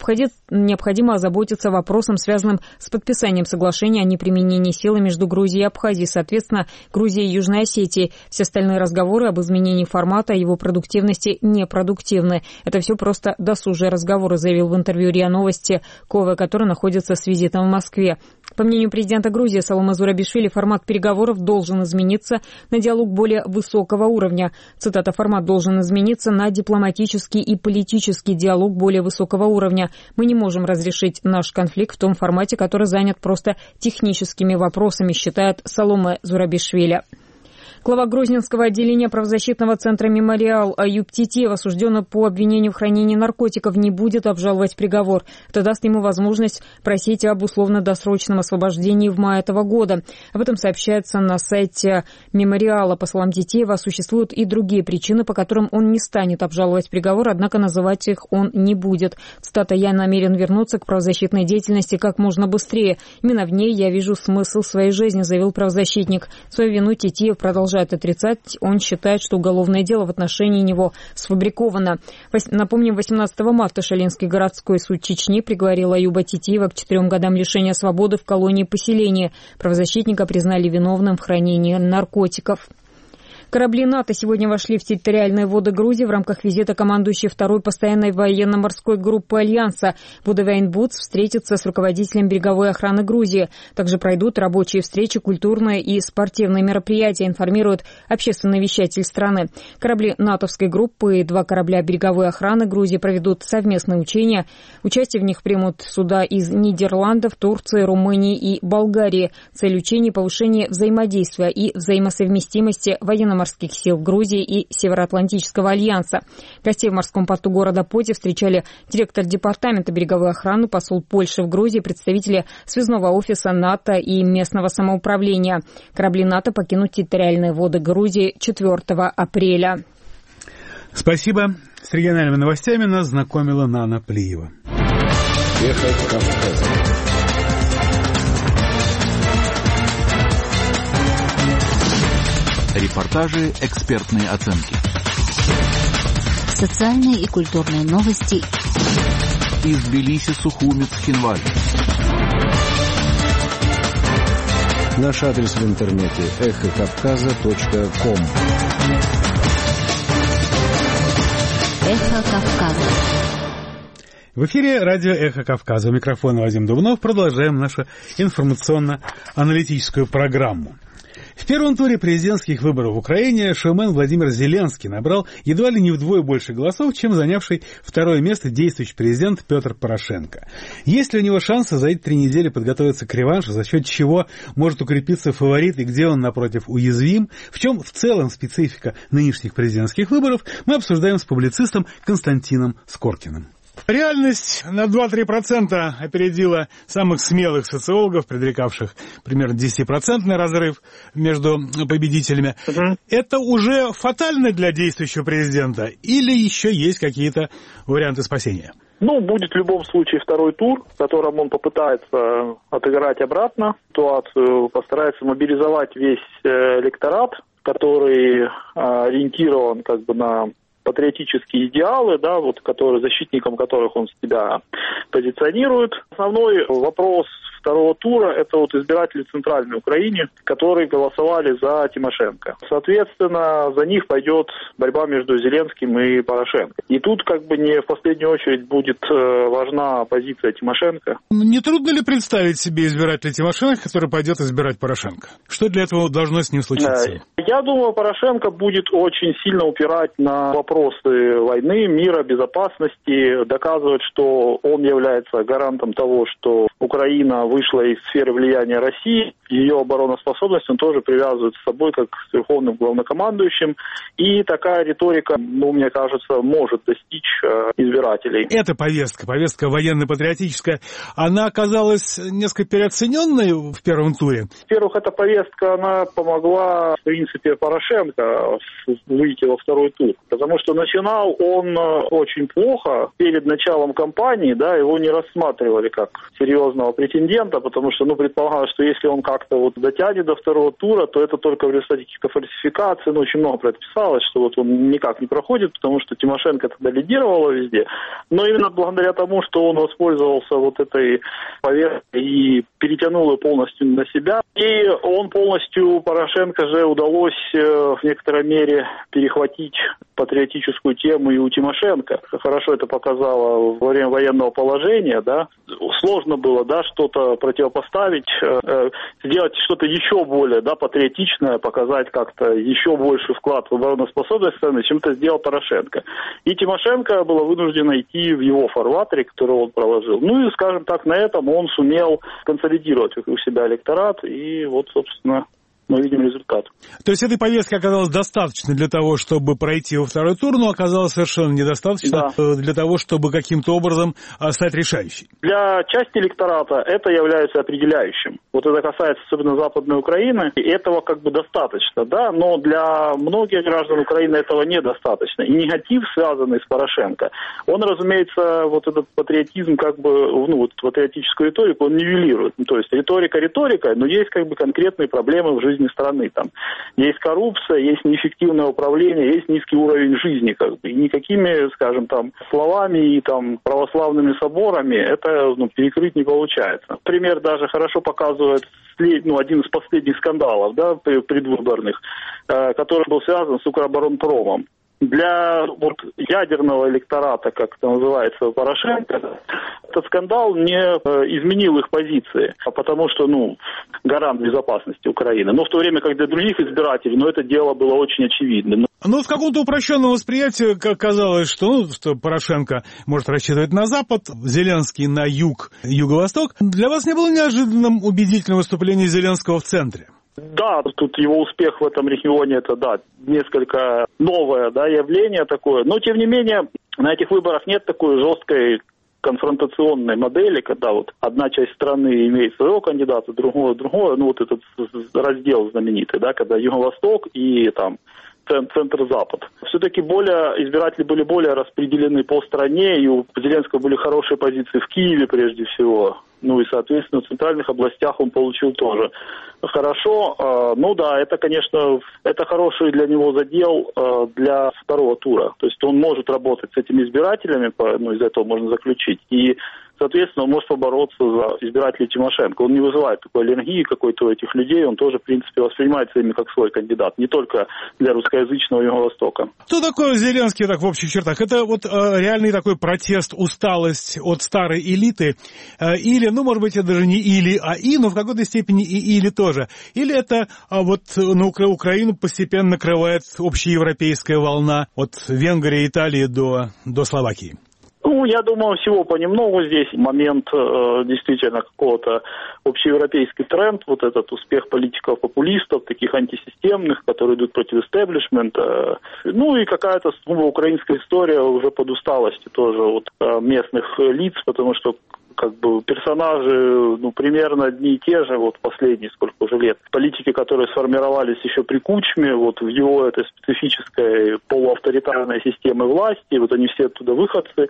необходимо озаботиться вопросом, связанным с подписанием соглашения о неприменении силы между Грузией и Абхазией, соответственно, Грузией и Южной Осетией. Все остальные разговоры об изменении формата, его продуктивности непродуктивны. Это все просто досужие разговоры», заявил в интервью РИА Новости Кове, который находится с визитом в Москве. По мнению президента Грузии Саломе Зурабишвили, формат переговоров должен измениться на диалог более высокого уровня. Цитата: «Формат должен измениться на дипломатический и политический диалог более высокого уровня. Мы не можем разрешить наш конфликт в том формате, который занят просто техническими вопросами», считает Саломе Зурабишвили. Глава Грозненского отделения правозащитного центра «Мемориал» Аюб Титиев, осужденный по обвинению в хранении наркотиков, не будет обжаловать приговор. Это даст ему возможность просить об условно-досрочном освобождении в мае этого года. Об этом сообщается на сайте «Мемориала». По словам Титиева, существуют и другие причины, по которым он не станет обжаловать приговор, однако называть их он не будет. Цитата: «Я намерен вернуться к правозащитной деятельности как можно быстрее. Именно в ней я вижу смысл своей жизни», заявил правозащитник. Свою вину Титиев продолжает отрицать. Он считает, что уголовное дело в отношении него сфабриковано. Напомним, 18 марта Шалинский городской суд Чечни приговорил Аюба Титиева к 4 годам лишения свободы в колонии поселения. Правозащитника признали виновным в хранении наркотиков. Корабли НАТО сегодня вошли в территориальные воды Грузии в рамках визита командующей 2-й постоянной военно-морской группы Альянса. Будавейн-Буц встретится с руководителем береговой охраны Грузии. Также пройдут рабочие встречи, культурные и спортивные мероприятия, информирует общественный вещатель страны. Корабли натовской группы и 2 корабля береговой охраны Грузии проведут совместные учения. Участие в них примут суда из Нидерландов, Турции, Румынии и Болгарии. Цель учений – повышение взаимодействия и взаимосовместимости военно-морских сил Грузии и Североатлантического альянса. Гостей в морском порту города Поти встречали директор департамента береговой охраны, посол Польши в Грузии, представители связного офиса НАТО и местного самоуправления. Корабли НАТО покинут территориальные воды Грузии 4 апреля. Спасибо. С региональными новостями нас знакомила Нана Плиева. Эхо Кавказа. Репортажи, экспертные оценки. Социальные и культурные новости. Из Тбилиси, Сухуми, Цхинвали. Наш адрес в интернете – эхокавказа.ком. Эхо Кавказа. В эфире радио «Эхо Кавказа». У микрофона Вадим Дубнов. Продолжаем нашу информационно-аналитическую программу. В первом туре президентских выборов в Украине шоумен Владимир Зеленский набрал едва ли не вдвое больше голосов, чем занявший второе место действующий президент Петр Порошенко. Есть ли у него шансы за эти 3 недели подготовиться к реваншу, за счет чего может укрепиться фаворит и где он, напротив, уязвим? В чем в целом специфика нынешних президентских выборов, мы обсуждаем с публицистом Константином Скоркиным. Реальность на 2-3% опередила самых смелых социологов, предрекавших примерно 10% разрыв между победителями. Это уже фатально для действующего президента или еще есть какие-то варианты спасения? Будет в любом случае второй тур, в котором он попытается отыграть обратно ситуацию, постарается мобилизовать весь электорат, который ориентирован на патриотические идеалы, защитником которых он себя позиционирует. Основной вопрос второго тура – это избиратели в Центральной Украине, которые голосовали за Тимошенко. Соответственно, за них пойдет борьба между Зеленским и Порошенко. И тут не в последнюю очередь будет важна позиция Тимошенко. Не трудно ли представить себе избирателя Тимошенко, который пойдет избирать Порошенко? Что для этого должно с ним случиться? Я думаю, Порошенко будет очень сильно упирать на вопросы войны, мира, безопасности, доказывать, что он является гарантом того, что Украина вышла из сферы влияния России, ее обороноспособность он тоже привязывает с собой как с верховным главнокомандующим, и такая риторика, мне кажется, может достичь избирателей. Эта повестка военно-патриотическая, она оказалась несколько переоцененной в первом туре? Во-первых, эта повестка, она помогла, в принципе, Порошенко выйти во второй тур, потому что начинал он очень плохо. Перед началом кампании, его не рассматривали как серьезного претендента, потому что, предполагалось, что если он как-то дотянет до второго тура, то это только в результате каких-то фальсификаций, очень много про это писалось, что он никак не проходит, потому что Тимошенко тогда лидировала везде. Но именно благодаря тому, что он воспользовался этой повесткой и перетянул ее полностью на себя, и он полностью, Порошенко же удалось в некоторой мере перехватить патриотическую тему и у Тимошенко. Хорошо это показало во время военного положения, Сложно было, что-то противопоставить, сделать что-то еще более, патриотичное, показать как-то еще больше вклад в обороноспособность страны, чем это сделал Порошенко. И Тимошенко была вынуждена идти в его фарватере, который он проложил. И, скажем так, на этом он сумел консолидировать у себя электорат, и собственно, мы видим результат. То есть этой повестки оказалось достаточно для того, чтобы пройти во второй тур, но оказалось совершенно недостаточно для того, чтобы каким-то образом стать решающей? Для части электората это является определяющим. Это касается особенно Западной Украины, и этого достаточно, но для многих граждан Украины этого недостаточно. И негатив, связанный с Порошенко, он, разумеется, этот патриотизм, патриотическую риторику, он нивелирует. То есть риторика риторикой, но есть конкретные проблемы в жизни страны. Там есть коррупция, есть неэффективное управление, есть низкий уровень жизни. И никакими, словами и православными соборами это перекрыть не получается. Например, даже хорошо показывает один из последних скандалов предвыборных, который был связан с Укроборонпромом. Для ядерного электората, как это называется, Порошенко, этот скандал не изменил их позиции, потому что, гарант безопасности Украины. Но в то время, как для других избирателей, это дело было очень очевидно. В каком-то упрощенном восприятии казалось, что Порошенко может рассчитывать на Запад, Зеленский на юг, юго-восток. Для вас не было неожиданным убедительным выступление Зеленского в центре? Да, тут его успех в этом регионе, это, несколько новое, явление такое. Но, тем не менее, на этих выборах нет такой жесткой конфронтационной модели, когда одна часть страны имеет своего кандидата, другое, этот раздел знаменитый, когда Юго-Восток и центр-запад. Все-таки избиратели были более распределены по стране, и у Зеленского были хорошие позиции в Киеве прежде всего. И, соответственно, в центральных областях он получил тоже хорошо. Это, конечно, это хороший для него задел для второго тура. То есть он может работать с этими избирателями, из этого можно заключить. И соответственно, он может побороться за избирателей Тимошенко. Он не вызывает такой аллергии какой-то у этих людей, он тоже, в принципе, воспринимается ими как свой кандидат, не только для русскоязычного Юго-Востока. Что такое Зеленский так в общих чертах? Это вот реальный такой протест, усталость от старой элиты, или, ну, может быть, это даже не или, а и, но в какой-то степени и или тоже. Или это вот на Украину постепенно накрывает общеевропейская волна от Венгрии, Италии до Словакии? Ну, я думаю, всего понемногу здесь момент действительно какого-то общеевропейский тренд, вот этот успех политиков-популистов, таких антисистемных, которые идут против истеблишмента, ну и какая-то украинская история уже под усталостью тоже вот местных лиц, потому что как бы персонажи, ну, примерно одни и те же, вот последние сколько уже лет. Политики, которые сформировались еще при Кучме, вот в его этой специфической полуавторитарной системе власти, вот они все оттуда выходцы,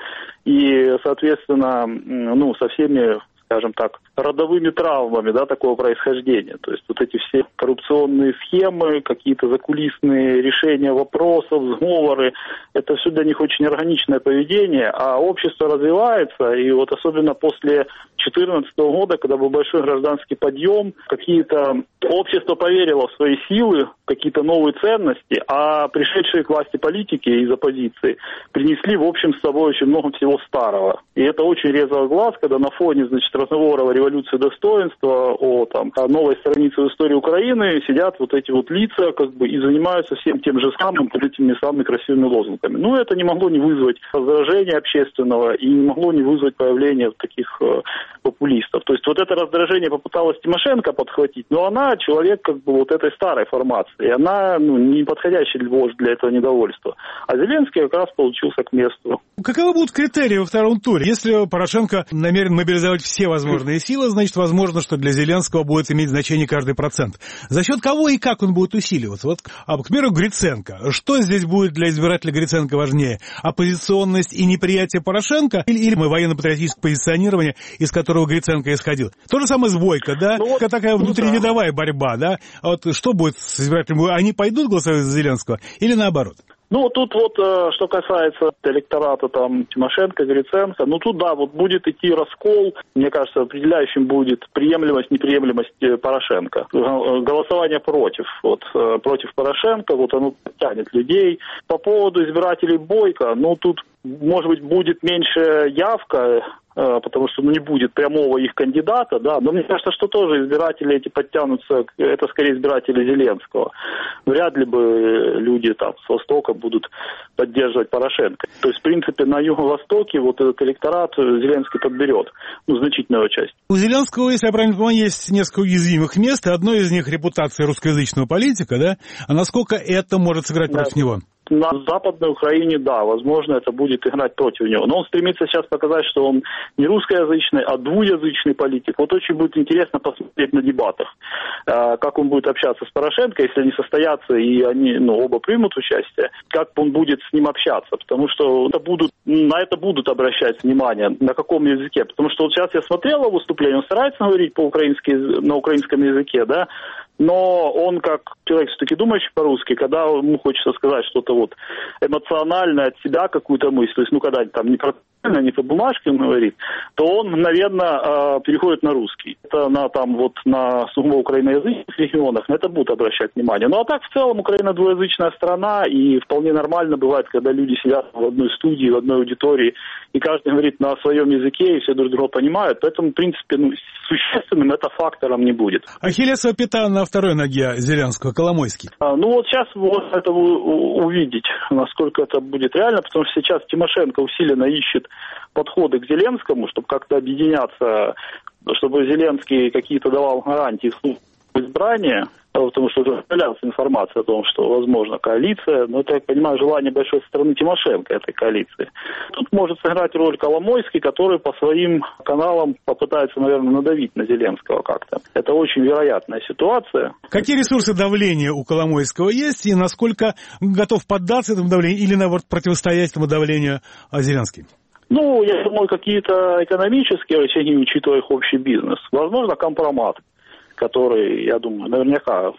и, соответственно, ну, со всеми, скажем так, родовыми травмами, да, такого происхождения. То есть вот эти все коррупционные схемы, какие-то закулисные решения вопросов, сговоры, это все для них очень органичное поведение, а общество развивается, и вот особенно после 2014 года, когда был большой гражданский подъем, какие-то общество поверило в свои силы, какие-то новые ценности, а пришедшие к власти политики из оппозиции принесли, в общем, с собой очень много всего старого. И это очень резало глаз, когда на фоне, значит, разговоров о революции достоинства, о новой странице в истории Украины сидят вот эти вот лица, как бы, и занимаются всем тем же самым, этими самыми красивыми лозунгами. Ну, это не могло не вызвать раздражения общественного и не могло не вызвать появления таких популистов. То есть вот это раздражение попыталась Тимошенко подхватить, но она человек как бы вот этой старой формации, она не подходящий вождь для этого недовольства. А Зеленский как раз получился к месту. Каковы будут критерии во втором туре? Если Порошенко намерен мобилизовать все возможные силы, значит, возможно, что для Зеленского будет иметь значение каждый процент. За счет кого и как он будет усиливаться? Вот, к примеру, Гриценко. Что здесь будет для избирателя Гриценко важнее? Оппозиционность и неприятие Порошенко или военно-патриотическое позиционирование, из которого Гриценко исходил? То же самое с Бойко, да? Ну, вот, такая внутрирядовая борьба, да? Вот что будет с избирателями? Они пойдут голосовать за Зеленского или наоборот? Ну, тут вот, что касается электората там Тимошенко, Гриценко, ну, тут, да, вот будет идти раскол, мне кажется, определяющим будет приемлемость, неприемлемость Порошенко. Голосование против Порошенко, вот оно тянет людей. По поводу избирателей Бойко, ну, тут, может быть, будет меньше явка, потому что не будет прямого их кандидата, да, но мне кажется, что тоже избиратели эти подтянутся, это скорее избиратели Зеленского. Вряд ли бы люди там с Востока будут поддерживать Порошенко. То есть, в принципе, на Юго-Востоке вот этот электорат Зеленский подберет, значительную часть. У Зеленского, если я правильно понимаю, есть несколько уязвимых мест, и одно из них репутация русскоязычного политика, да? А насколько это может сыграть против него? На Западной Украине, да, возможно, это будет играть против него. Но он стремится сейчас показать, что он не русскоязычный, а двуязычный политик. Вот очень будет интересно посмотреть на дебатах, как он будет общаться с Порошенко, если они состоятся и они оба примут участие, как он будет с ним общаться. Потому что на это будут обращать внимание, на каком языке. Потому что вот сейчас я смотрел его выступление, он старается говорить по-украински, на украинском языке, да, но он, как человек все-таки думающий по-русски, когда ему хочется сказать что-то вот эмоциональное от себя, какую-то мысль, то есть, когда там не по бумажке он говорит, то он мгновенно переходит на русский. Это на сугубо украиноязычных регионах, на это будут обращать внимание. Ну а так, в целом, Украина двуязычная страна, и вполне нормально бывает, когда люди сидят в одной студии, в одной аудитории, и каждый говорит на своем языке, и все друг друга понимают. Поэтому, в принципе, существенным это фактором не будет. Ахиллесова пята на второй ноге Зеленского, Коломойский. Вот сейчас вот это увидеть, насколько это будет реально, потому что сейчас Тимошенко усиленно ищет подходы к Зеленскому, чтобы как-то объединяться, чтобы Зеленский какие-то давал гарантии в избрании, потому что уже появлялась информация о том, что возможно коалиция, но это, я понимаю, желание большой стороны Тимошенко этой коалиции. Тут может сыграть роль Коломойский, который по своим каналам попытается, наверное, надавить на Зеленского как-то. Это очень вероятная ситуация. Какие ресурсы давления у Коломойского есть и насколько готов поддаться этому давлению или, наоборот, противостоять этому давлению Зеленский? Я думаю, какие-то экономические рычаги, учитывая их общий бизнес. Возможно, компромат, который, я думаю, наверняка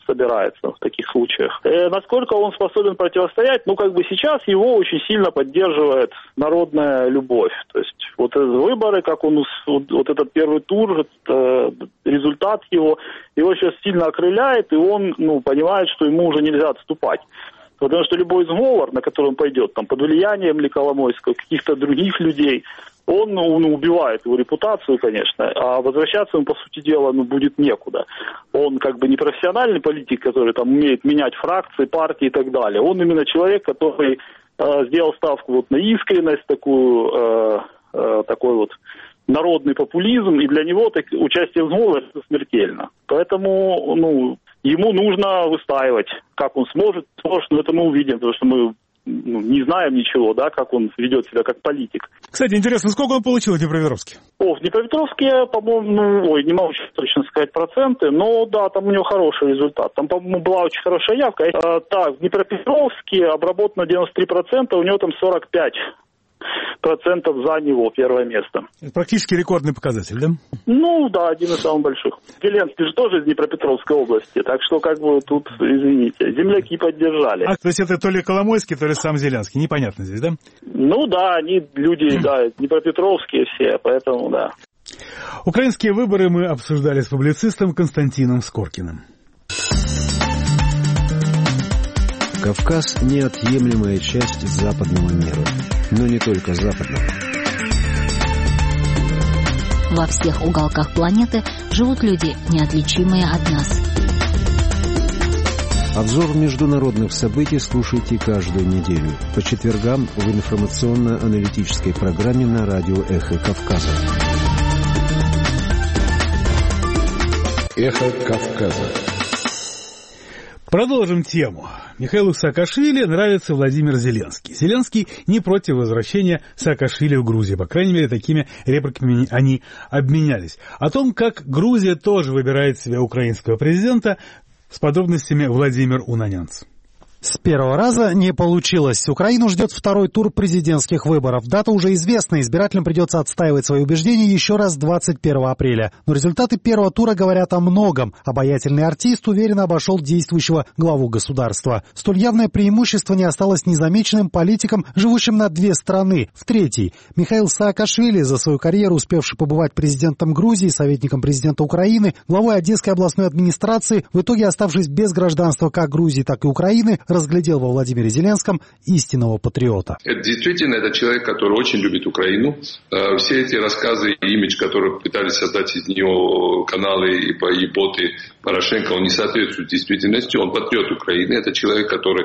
собирается в таких случаях. Насколько он способен противостоять, сейчас его очень сильно поддерживает народная любовь. То есть вот выборы, как он, вот этот первый тур, результат его сейчас сильно окрыляет, и он, понимает, что ему уже нельзя отступать. Потому что любой сговор, на который он пойдет, под влиянием ли Коломойского, каких-то других людей, он убивает его репутацию, конечно, а возвращаться ему, по сути дела, будет некуда. Он не профессиональный политик, который умеет менять фракции, партии и так далее. Он именно человек, который сделал ставку на искренность, такой народный популизм, и для него участие в сговоре смертельно. Поэтому, ему нужно выстаивать. Как он сможет, но это мы увидим, потому что мы не знаем ничего, как он ведет себя как политик. Кстати, интересно, сколько он получил в Днепропетровске? В Днепропетровске, по-моему, не могу точно сказать проценты, но там у него хороший результат. Там, по-моему, была очень хорошая явка. В Днепропетровске обработано 93%, у него 45% за него первое место. Это практически рекордный показатель, да? Один из самых больших. Зеленский же тоже из Днепропетровской области, так что тут, извините, земляки поддержали. То есть это то ли Коломойский, то ли сам Зеленский, непонятно здесь, да? Они люди, днепропетровские все, поэтому да. Украинские выборы мы обсуждали с публицистом Константином Скоркиным. Кавказ – неотъемлемая часть западного мира, но не только западного. Во всех уголках планеты живут люди, неотличимые от нас. Обзор международных событий слушайте каждую неделю по четвергам в информационно-аналитической программе на радио «Эхо Кавказа». «Эхо Кавказа». Продолжим тему. Михаилу Саакашвили нравится Владимир Зеленский. Зеленский не против возвращения Саакашвили в Грузию. По крайней мере, такими репликами они обменялись. О том, как Грузия тоже выбирает себе украинского президента, с подробностями Владимир Унанянц. С первого раза не получилось. Украину ждет второй тур президентских выборов. Дата уже известна, избирателям придется отстаивать свои убеждения еще раз 21 апреля. Но результаты первого тура говорят о многом. Обаятельный артист уверенно обошел действующего главу государства. Столь явное преимущество не осталось незамеченным политикам, живущим на две страны. В третьей. Михаил Саакашвили, за свою карьеру успевший побывать президентом Грузии, советником президента Украины, главой Одесской областной администрации, в итоге оставшись без гражданства как Грузии, так и Украины, разглядел во Владимире Зеленском истинного патриота. Это действительно это человек, который очень любит Украину. Все эти рассказы и имидж, которые пытались создать из нее каналы и боты Порошенко, он не соответствует действительности. Он патриот Украины. Это человек, который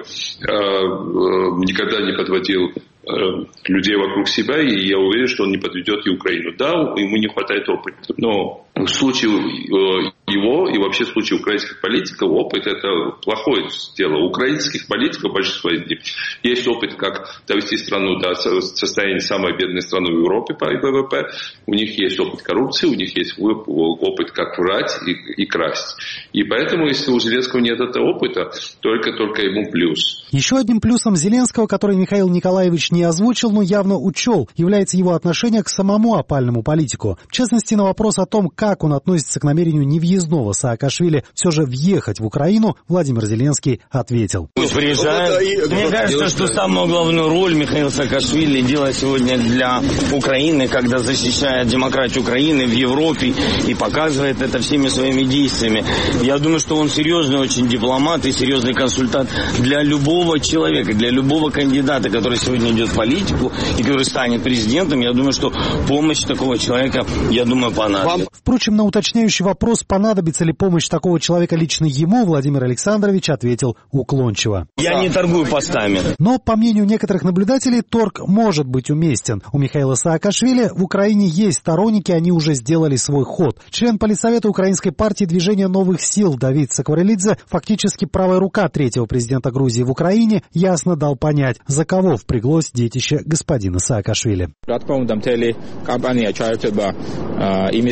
никогда не подводил людей вокруг себя, и я уверен, что он не подведет и Украину. Да, ему не хватает опыта, но в случае его и вообще в случае украинских политиков опыт – это плохое дело. У украинских политиков, большинство из них, есть опыт, как довести страну до состояния самой бедной страны в Европе по ВВП. У них есть опыт коррупции, у них есть опыт, как врать и красть. И поэтому, если у Зеленского нет этого опыта, только ему плюс. Еще одним плюсом Зеленского, который Михаил Николаевич не озвучил, но явно учел, является его отношение к самому опальному политику. В частности, на вопрос о том, как он относится к намерению невъездного Саакашвили все же въехать в Украину, Владимир Зеленский ответил. Пусть приезжает. Мне кажется, что самую главную роль Михаил Саакашвили делает сегодня для Украины, когда защищает демократию Украины в Европе и показывает это всеми своими действиями. Я думаю, что он серьезный очень дипломат и серьезный консультант для любого человека, для любого кандидата, который сегодня идет в политику и который станет президентом. Я думаю, что помощь такого человека, понадобится. Впрочем, на уточняющий вопрос, понадобится ли помощь такого человека лично ему, Владимир Александрович ответил уклончиво. Я не торгую постами. Но, по мнению некоторых наблюдателей, торг может быть уместен. У Михаила Саакашвили в Украине есть сторонники, они уже сделали свой ход. Член Политсовета Украинской партии «Движение новых сил» Давид Сакварелидзе, фактически правая рука третьего президента Грузии в Украине, ясно дал понять, за кого впряглось детище господина Саакашвили.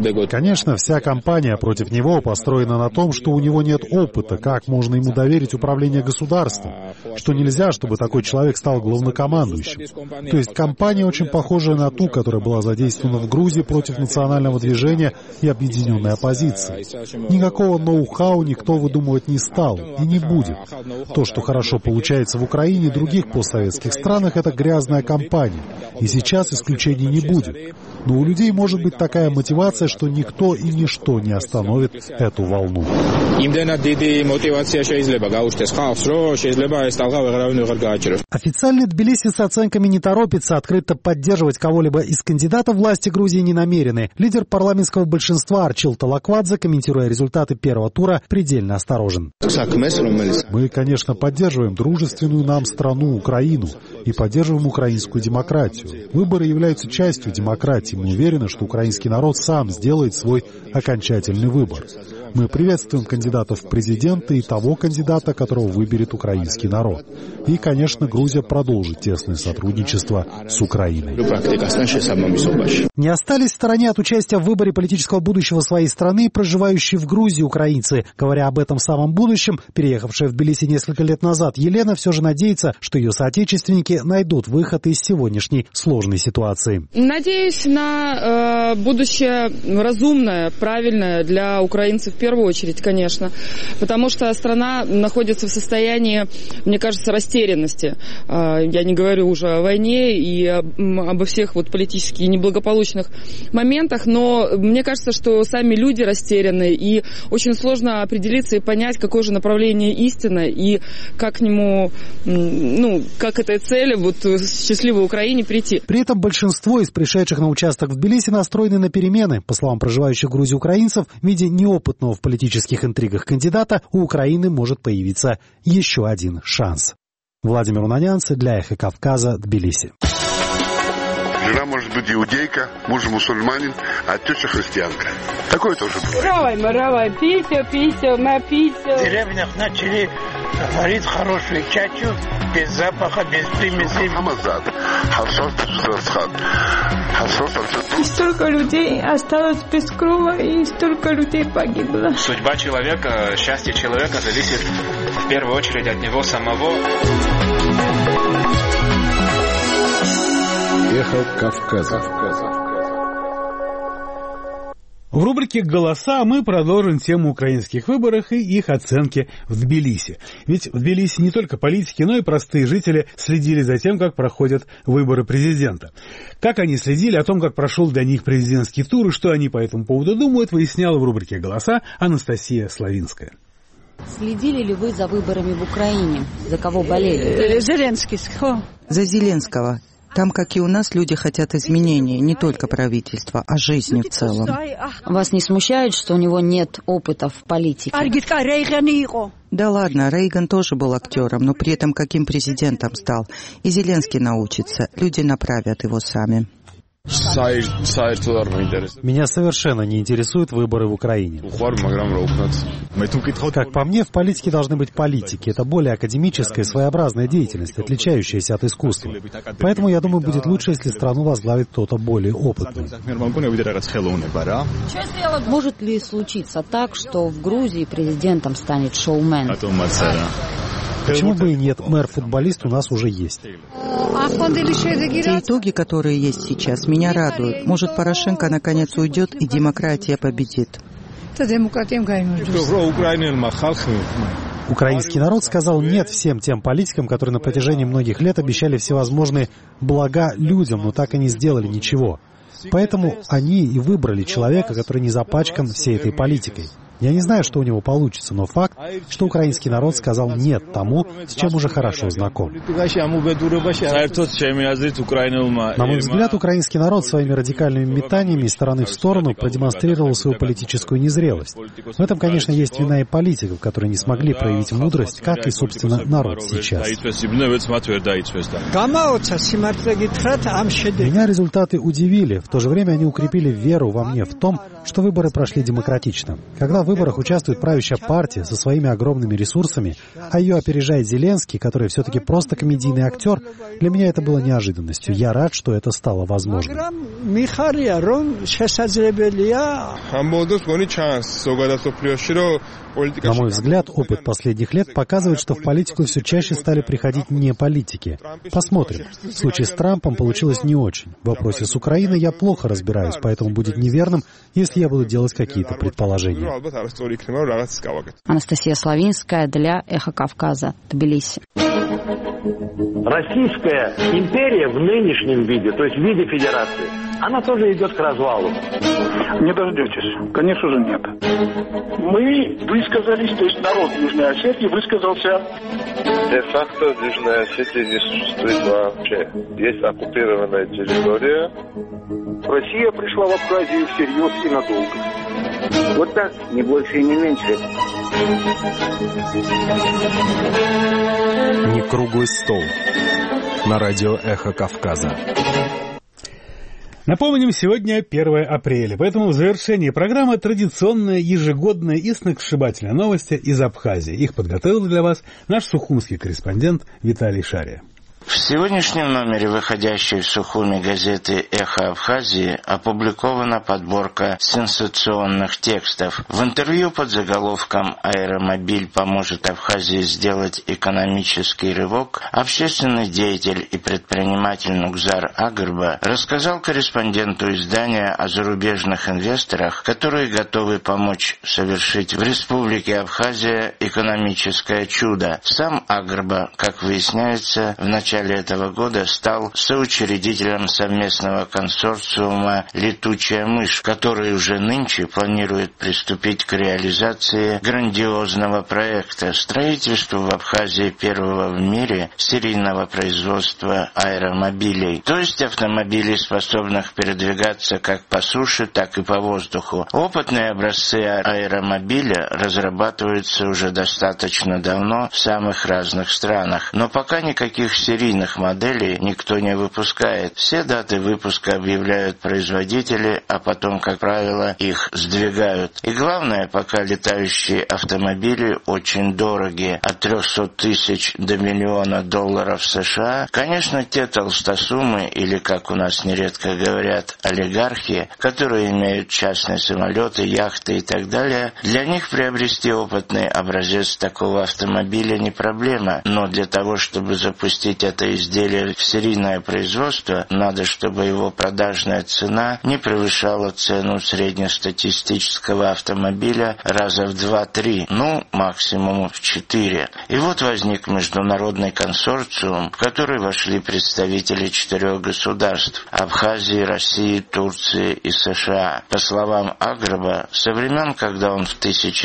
Конечно, вся кампания против него построена на том, что у него нет опыта, как можно ему доверить управление государством, что нельзя, чтобы такой человек стал главнокомандующим. То есть кампания очень похожая на ту, которая была задействована в Грузии против национального движения и объединенной оппозиции. Никакого ноу-хау никто выдумывать не стал и не будет. То, что хорошо получается в Украине и других постсоветских странах, это грязная кампания. И сейчас исключений не будет. Но у людей может быть такая мотивация, что никто и ничто не остановит эту волну. Официально Тбилиси с оценками не торопится, открыто поддерживать кого-либо из кандидатов власти Грузии не намерены. Лидер парламентского большинства Арчил Талаквадзе, комментируя результаты первого тура, предельно осторожен. Мы, конечно, поддерживаем дружественную нам страну Украину и поддерживаем украинскую демократию. Выборы являются частью демократии. Мы уверены, что украинский народ сам сделает свой окончательный выбор. Мы приветствуем кандидатов в президенты и того кандидата, которого выберет украинский народ. И, конечно, Грузия продолжит тесное сотрудничество с Украиной. Не остались в стороне от участия в выборе политического будущего своей страны проживающие в Грузии украинцы. Говоря об этом самом будущем, переехавшая в Тбилиси несколько лет назад, Елена все же надеется, что ее соотечественники найдут выход из сегодняшней сложной ситуации. Надеюсь на будущее разумное, правильное для украинцев в первую очередь, конечно, потому что страна находится в состоянии, мне кажется, растерянности. Я не говорю уже о войне и обо всех вот политически неблагополучных моментах, но мне кажется, что сами люди растеряны, и очень сложно определиться и понять, какое же направление истины, и как к нему, как к этой цели, вот счастливой Украине прийти. При этом большинство из пришедших на участок в Тбилиси настроены на перемены. По словам проживающих в Грузии украинцев, в виде неопытного в политических интригах кандидата у Украины может появиться еще один шанс. Владимир Унанянц для Эхо Кавказа, Тбилиси. Жена может быть иудейка, муж мусульманин, а теща христианка. Такое тоже бывает. Пися, в деревнях начали варить хорошую чачу, без запаха, без примесей. И столько людей осталось без крова, и столько людей погибло. Судьба человека, счастье человека зависит в первую очередь от него самого. Эхо Кавказа. В рубрике «Голоса» мы продолжим тему украинских выборов и их оценки в Тбилиси. Ведь в Тбилиси не только политики, но и простые жители следили за тем, как проходят выборы президента. Как они следили, о том, как прошел для них президентский тур и что они по этому поводу думают, выясняла в рубрике «Голоса» Анастасия Славинская. Следили ли вы за выборами в Украине? За кого болели? Зеленский. За Зеленского. Там, как и у нас, люди хотят изменений, не только правительства, а жизни в целом. Вас не смущает, что у него нет опыта в политике? Да ладно, Рейган тоже был актером, но при этом каким президентом стал. И Зеленский научится, люди направят его сами. Меня совершенно не интересуют выборы в Украине. Как по мне, в политике должны быть политики. Это более академическая, своеобразная деятельность, отличающаяся от искусства. Поэтому, я думаю, будет лучше, если страну возглавит кто-то более опытный. Может ли случиться так, что в Грузии президентом станет шоумен? Почему бы и нет? Мэр-футболист у нас уже есть. Те итоги, которые есть сейчас, меня радуют. Может, Порошенко наконец уйдет и демократия победит. Украинский народ сказал «нет» всем тем политикам, которые на протяжении многих лет обещали всевозможные блага людям, но так и не сделали ничего. Поэтому они и выбрали человека, который не запачкан всей этой политикой. Я не знаю, что у него получится, но факт, что украинский народ сказал «нет» тому, с чем уже хорошо знаком. На мой взгляд, украинский народ своими радикальными метаниями из стороны в сторону продемонстрировал свою политическую незрелость. В этом, конечно, есть вина и политиков, которые не смогли проявить мудрость, как и, собственно, народ сейчас. Меня результаты удивили. В то же время они укрепили веру во мне в том, что выборы прошли демократично. Когда выборах участвует правящая партия со своими огромными ресурсами, а ее опережает Зеленский, который все-таки просто комедийный актер, для меня это было неожиданностью. Я рад, что это стало возможным. На мой взгляд, опыт последних лет показывает, что в политику все чаще стали приходить не политики. Посмотрим. В случае с Трампом получилось не очень. В вопросе с Украиной я плохо разбираюсь, поэтому будет неверным, если я буду делать какие-то предположения. Анастасия Славинская для «Эхо Кавказа», Тбилиси. Российская империя в нынешнем виде, то есть в виде федерации, она тоже идет к развалу. Не дождетесь. Конечно же, нет. Мы высказались, то есть народ Южной Осетии высказался. Де-факто Южная Осетия не существует вообще. Есть оккупированная территория. Россия пришла в Абхазию всерьез и надолго. Вот так, не больше и не меньше. Не круглый стол. На радио «Эхо Кавказа». Напомним, сегодня 1 апреля, поэтому в завершении программы традиционная ежегодная и сногсшибательная новости из Абхазии. Их подготовил для вас наш сухумский корреспондент Виталий Шария. В сегодняшнем номере выходящей в Сухуми газеты «Эхо Абхазии» опубликована подборка сенсационных текстов. В интервью под заголовком «Аэромобиль поможет Абхазии сделать экономический рывок» общественный деятель и предприниматель Нугзар Агырба рассказал корреспонденту издания о зарубежных инвесторах, которые готовы помочь совершить в Республике Абхазия экономическое чудо. Сам Агырба, как выясняется, в начале этого года стал соучредителем совместного консорциума «Летучая мышь», который уже нынче планирует приступить к реализации грандиозного проекта строительства в Абхазии первого в мире серийного производства аэромобилей, то есть автомобилей, способных передвигаться как по суше, так и по воздуху. Опытные образцы аэромобиля разрабатываются уже достаточно давно в самых разных странах, но пока никаких серийных моделей никто не выпускает. Все даты выпуска объявляют производители, а потом, как правило, их сдвигают. И главное, пока летающие автомобили очень дорогие, от 300 тысяч до $1 миллиона США. Конечно, те толстосумы, или, как у нас нередко говорят, олигархи, которые имеют частные самолеты, яхты и так далее, для них приобрести опытный образец такого автомобиля не проблема, но для того, чтобы запустить это изделие в серийное производство, надо, чтобы его продажная цена не превышала цену среднестатистического автомобиля раза в 2-3, ну, максимум в 4. И вот возник международный консорциум, в который вошли представители 4 государств – Абхазии, России, Турции и США. По словам Агырба, со времен, когда он в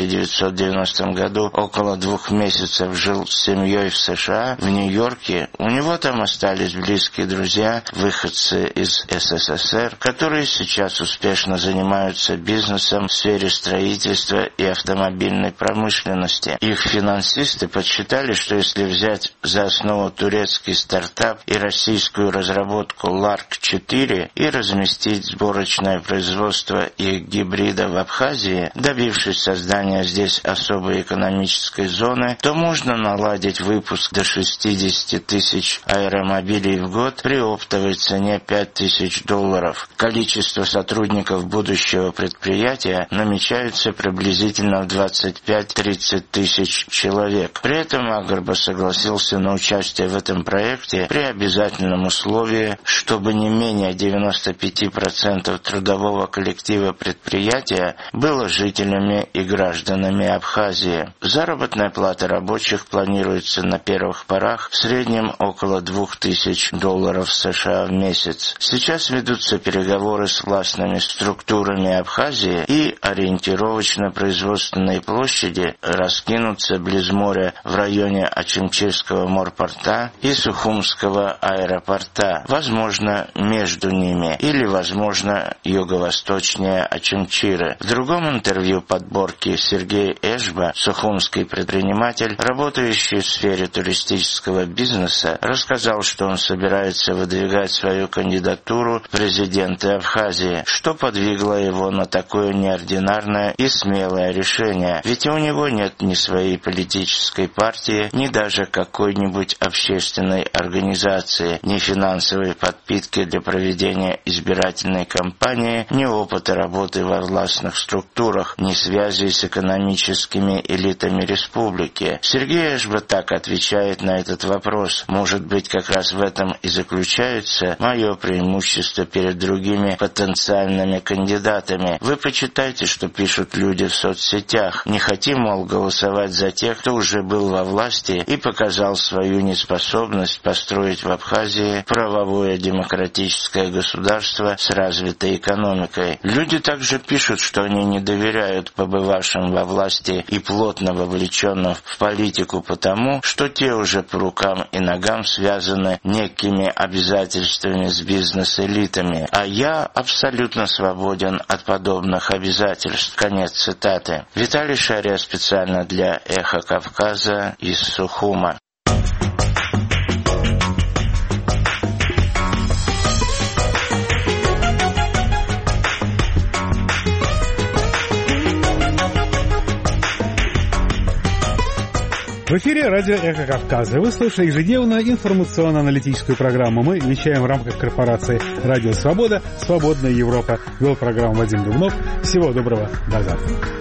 1990 году около 2 месяцев жил с семьей в США, в Нью-Йорке, у него там остались близкие друзья, выходцы из СССР, которые сейчас успешно занимаются бизнесом в сфере строительства и автомобильной промышленности. Их финансисты подсчитали, что если взять за основу турецкий стартап и российскую разработку LARC-4 и разместить сборочное производство их гибрида в Абхазии, добившись создания здесь особой экономической зоны, то можно наладить выпуск до 60 тысяч аэромобилей в год при оптовой цене $5000. Количество сотрудников будущего предприятия намечается приблизительно в 25-30 тысяч человек. При этом Агырба согласился на участие в этом проекте при обязательном условии, чтобы не менее 95% трудового коллектива предприятия было жителями и гражданами Абхазии. Заработная плата рабочих планируется на первых порах в среднем около $2000 США в месяц. Сейчас ведутся переговоры с властными структурами Абхазии, и ориентировочно производственные площади раскинутся близ моря в районе Ачимчирского морпорта и Сухумского аэропорта, возможно, между ними, или, возможно, юго-восточнее Ачимчиры. В другом интервью подборки Сергей Эшба, сухумский предприниматель, работающий в сфере туристического бизнеса, рассказал сказал, что он собирается выдвигать свою кандидатуру в президенты Абхазии. Что подвигло его на такое неординарное и смелое решение? Ведь у него нет ни своей политической партии, ни даже какой-нибудь общественной организации, ни финансовой подпитки для проведения избирательной кампании, ни опыта работы во властных структурах, ни связи с экономическими элитами республики. Сергей Эшба так отвечает на этот вопрос. Может быть, как раз в этом и заключается мое преимущество перед другими потенциальными кандидатами. Вы почитайте, что пишут люди в соцсетях. Не хотим, мол, голосовать за тех, кто уже был во власти и показал свою неспособность построить в Абхазии правовое демократическое государство с развитой экономикой. Люди также пишут, что они не доверяют побывавшим во власти и плотно вовлеченным в политику потому, что те уже по рукам и ногам связаны некими обязательствами с бизнес-элитами. А я абсолютно свободен от подобных обязательств. Конец цитаты. Виталий Шария специально для «Эхо Кавказа» из Сухума. В эфире радио «Эхо Кавказа». Вы слушаете ежедневно информационно-аналитическую программу. Мы вещаем в рамках корпорации «Радио Свобода», «Свободная Европа». Вел программу Вадим Дубнов. Всего доброго. До завтра.